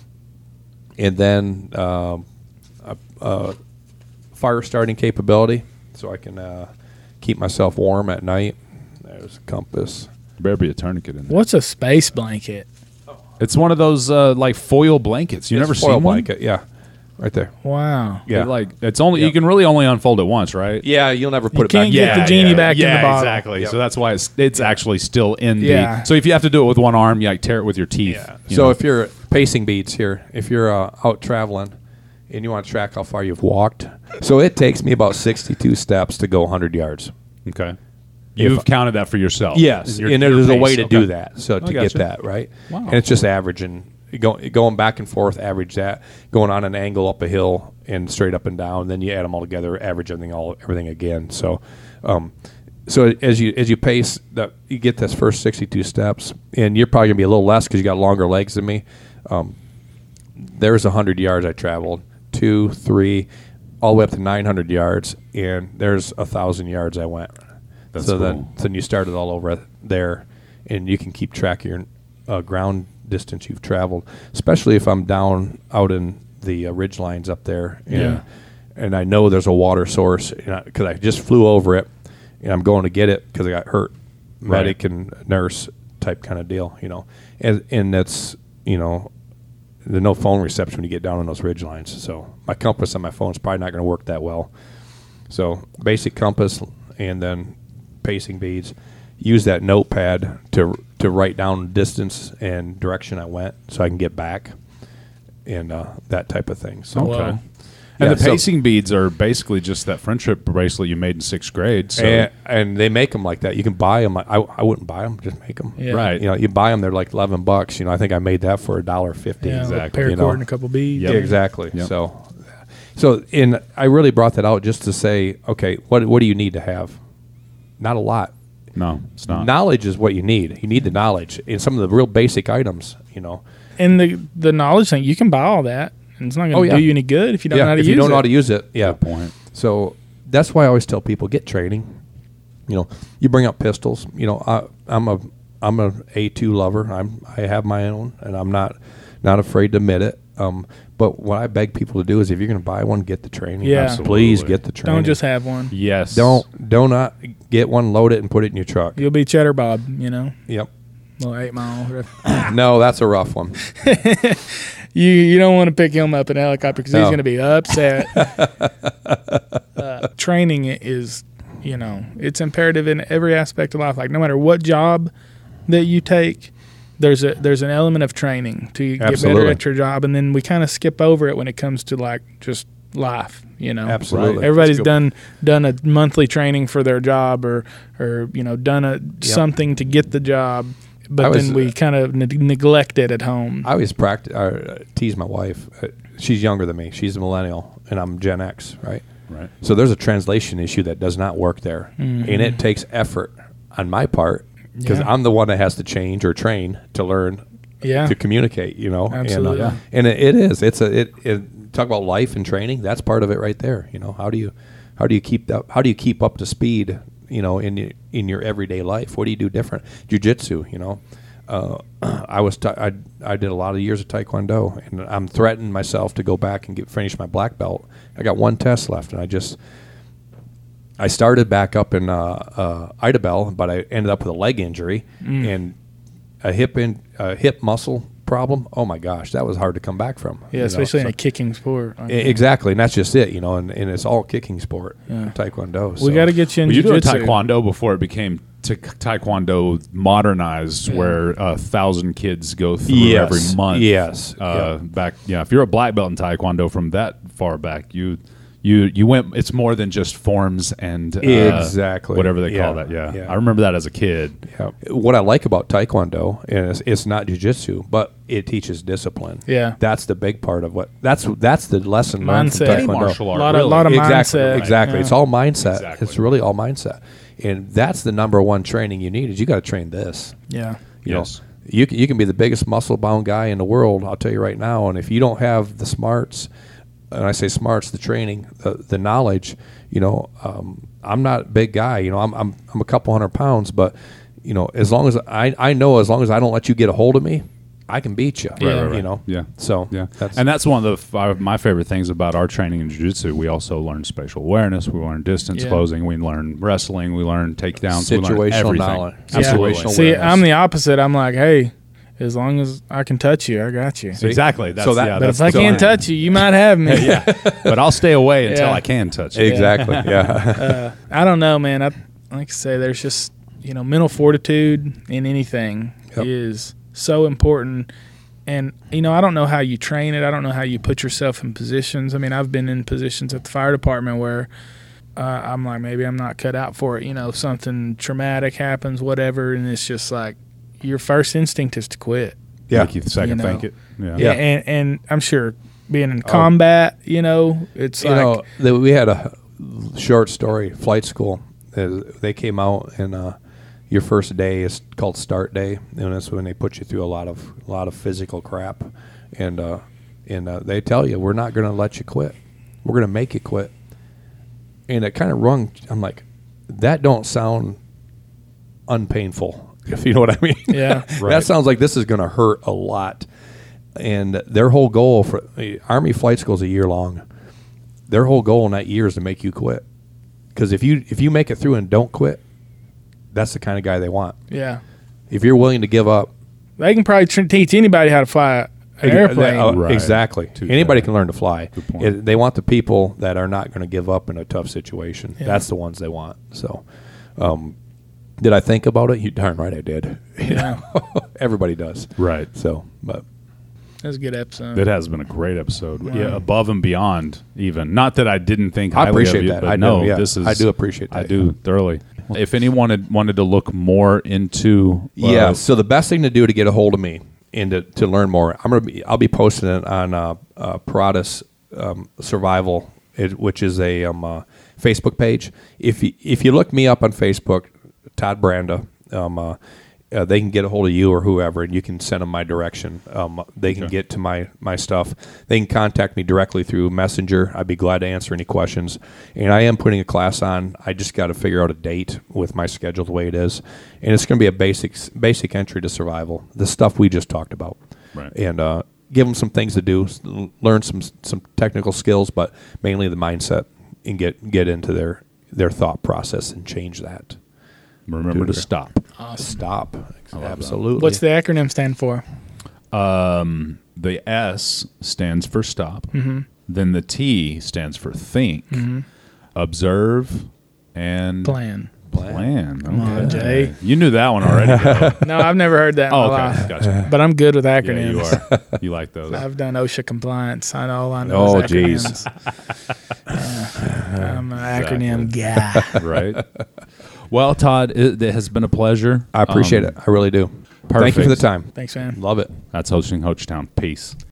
and then um, a, a fire starting capability, so I can uh, keep myself warm at night. There's a compass. Better be a tourniquet in there. what's a space blanket? It's one of those uh, like foil blankets. You It's never a foil seen one? blanket, yeah, right there. Wow. Yeah, It, like it's only Yep. you can really only unfold it once, right? yeah. You'll never put You it can't back. get Yeah, the genie yeah. back in yeah, the bottle. exactly. Yep. So that's why it's it's actually still in Yeah. the. So if you have to do it with one arm, you like tear it with your teeth. Yeah. you So know. if you're pacing beats here, if you're uh, out traveling and you want to track how far you've walked, so it takes me about sixty-two steps to go one hundred yards. okay, you've If- counted that for yourself. Yes, Your- and your there's a pace. way to Okay. do that. So to I get gotcha. that right, Wow. and it's just averaging, go, going back and forth, average that, going on an angle up a hill and straight up and down. Then you add them all together, average everything all everything again. So, um, so as you as you pace, that you get this first sixty-two steps, and you're probably gonna be a little less because you got longer legs than me. Um, there's one hundred yards I traveled, two, three, all the way up to nine hundred yards, and there's a thousand yards I went. That's so cool. then, then you started all over there, and you can keep track of your uh, ground distance you've traveled, especially if I'm down out in the uh, ridge lines up there. And, Yeah. and I know there's a water source because I, I just flew over it, and I'm going to get it because I got hurt. Right. Medic and nurse type kind of deal, you know. And, and that's, you know, there's no phone reception when you get down on those ridge lines. So my compass on my phone is probably not going to work that well. So basic compass, and then pacing beads. Use that notepad to to write down distance and direction I went, so I can get back, and uh, that type of thing. So, Okay. Wow. And Yeah, the so- pacing beads are basically just that friendship bracelet you made in sixth grade. So and, and they make them like that. You can buy them. I, I wouldn't buy them. Just make them. Yeah. Right. You know, you buy them. They're like eleven bucks. You know, I think I made that for a dollar fifty. Yeah, Exactly. a paracord You know. and a couple beads. Yep. Yeah, exactly. Yep. So, so in I really brought that out just to say, okay, what what do you need to have? Not a lot. no, it's not. Knowledge is what you need. You need the knowledge in some of the real basic items. You know, And the the knowledge thing, you can buy all that, and it's not going to Oh, yeah. do you any good if you don't know how to if use you don't it. know how to use it, yeah. Good point. So that's why I always tell people get training. You know, you bring up pistols. You know, I, I'm a I'm a A two lover. I'm I have my own, and I'm not not afraid to admit it. Um, but what I beg people to do is, if you're going to buy one, get the training. Yeah. please Absolutely. get the training. Don't just have one. Yes. don't do not get one, load it, and put it in your truck. You'll be Cheddar Bob, you know, Yep. little eight mile. No, that's a rough one. You you don't want to pick him up in a helicopter because he's No. going to be upset. uh, training is, you know, it's imperative in every aspect of life. Like no matter what job that you take, there's a there's an element of training to get Absolutely. better at your job, and then we kind of skip over it when it comes to like just life. You know, Absolutely. everybody's That's a good done done a monthly training for their job, or or you know done a something to get the job, but I was, then we uh, kind of ne- neglect it at home. I always practice, uh, tease my wife. Uh, she's younger than me. She's a millennial, and I'm Gen X, right? Right. So there's a translation issue that does not work there, and it takes effort on my part because Yeah. I'm the one that has to change or train to learn Yeah. to communicate. You know, Absolutely. And, uh, and it, it is. It's a it, it. Talk about life and training. That's part of it right there. You know, how do you how do you keep that? How do you keep up to speed? You know, in your, in your everyday life, what do you do different? Jiu-jitsu, you know. Uh, I was t- I I did a lot of years of Taekwondo, and I'm threatening myself to go back and get finish my black belt. I got one test left, and I just I started back up in uh, uh, Idabel, but I ended up with a leg injury and a hip in a hip muscle problem. Oh my gosh, that was hard to come back from. Yeah, you know, especially in so- a kicking sport. Like, E- Exactly, and that's just it, you know, and, and it's all kicking sport, Yeah. Taekwondo. we so. got to get you in Well, you doing jiu-jitsu. Taekwondo before it became ta- Taekwondo modernized, Yeah. where a thousand kids go through Yes, every month. yes, Uh, yeah. Back, yeah. If you're a black belt in Taekwondo from that far back, you, you, you went. It's more than just forms and uh, Exactly. whatever they Yeah, call that. Yeah. yeah. I remember that as a kid. Yeah. What I like about Taekwondo is it's not jiu-jitsu, but it teaches discipline. Yeah. That's the big part of what that's that's the lesson learned from Mindset. Taekwondo. Martial art, A lot of, really. lot of exactly, mindset. exactly. Yeah. It's all mindset. Exactly. It's really all mindset, and that's the number one training you need. Is you got to train this. Yeah. You Yes. know, you can, you can be the biggest muscle bound guy in the world. I'll tell you right now. And if you don't have the smarts, and I say smarts, the training, the, the knowledge, you know, um, I'm not a big guy. You know, I'm I'm I'm a couple hundred pounds, but you know, as long as I I know, as long as I don't let you get a hold of me, I can beat you. Right, right, You right. know. Yeah. So Yeah, that's and that's one of the f- uh, my favorite things about our training in jiu-jitsu. We also learn spatial awareness. We learn distance Yeah. closing. We learn wrestling. We learn takedowns. We learn Situational everything. knowledge. Absolutely. Situational See, awareness. I'm the opposite. I'm like, hey, as long as I can touch you, I got you. Exactly. That's, So that- yeah, But that's if I the can't thing. touch you, you might have me. yeah, but I'll stay away until Yeah. I can touch it. exactly. Yeah. uh, I don't know, man. I like I say, there's just you know, mental fortitude in anything Yep. is so important. And you know, I don't know how you train it. I don't know how you put yourself in positions. I mean, I've been in positions at the fire department where uh, I'm like, maybe I'm not cut out for it. You know, something traumatic happens, whatever, and it's just like your first instinct is to quit. Yeah. Make you second You know. think it. Yeah. Yeah. And, and I'm sure being in combat, you know, it's You like know, the, we had a short story flight school. Uh, They came out and uh, your first day is called start day, and that's when they put you through a lot of a lot of physical crap, and uh, and uh, they tell you we're not going to let you quit, we're going to make you quit, and it kind of rung. I'm like, that don't sound unpainful, if you know what I mean. Yeah. Right. That sounds like this is going to hurt a lot, and their whole goal for the Army flight school is a year long. Their whole goal in that year is to make you quit, because if you if you make it through and don't quit, that's the kind of guy they want. yeah. If you're willing to give up, They can probably tr- teach anybody how to fly an airplane. Uh, Right. Exactly. Touche. Anybody can learn to fly. Good point. It- they want the people that are not going to give up in a tough situation. Yeah. That's the ones they want. So, um, did I think about it? You darn right I did. Yeah. Everybody does. Right. So, but That was a good episode. It has been a great episode. Wow. Yeah, above and beyond even. Not that I didn't think I highly appreciate of you, that. but I no, do, yeah. this is I do appreciate that, I do yeah. thoroughly. If anyone had wanted to look more into uh, yeah. So the best thing to do to get a hold of me and to, to learn more, I'm gonna be I'll be posting it on uh, uh, Paratus um, Survival, it, which is a um, uh, Facebook page. If you, if you look me up on Facebook, Todd Branda, um, uh, uh, they can get a hold of you or whoever, and you can send them my direction. Um, they can Okay. get to my, my stuff. They can contact me directly through Messenger. I'd be glad to answer any questions. And I am putting a class on. I just got to figure out a date with my schedule the way it is. And it's going to be a basic, basic entry to survival, the stuff we just talked about. Right. And uh, give them some things to do, s- learn some some technical skills, but mainly the mindset, and get, get into their, their thought process and change that. remember to Dude. stop. Stop. that. Absolutely. What's the acronym stand for? Um, the S stands for stop. Mm-hmm. Then the T stands for think, observe, and Plan. plan. Come on, Jay. You knew that one already. though. No, I've never heard that in oh, my okay. life. Gotcha. But I'm good with Yeah, acronyms. you are. You like those. I've done OSHA compliance. I know all I know Oh, is geez. acronyms. Uh, I'm an acronym guy. Right. Well, Todd, it, it has been a pleasure. I appreciate Um, it. I really do. Thank you for the perfect. time. Thanks, man. Love it. That's hosting Hochtown. Peace.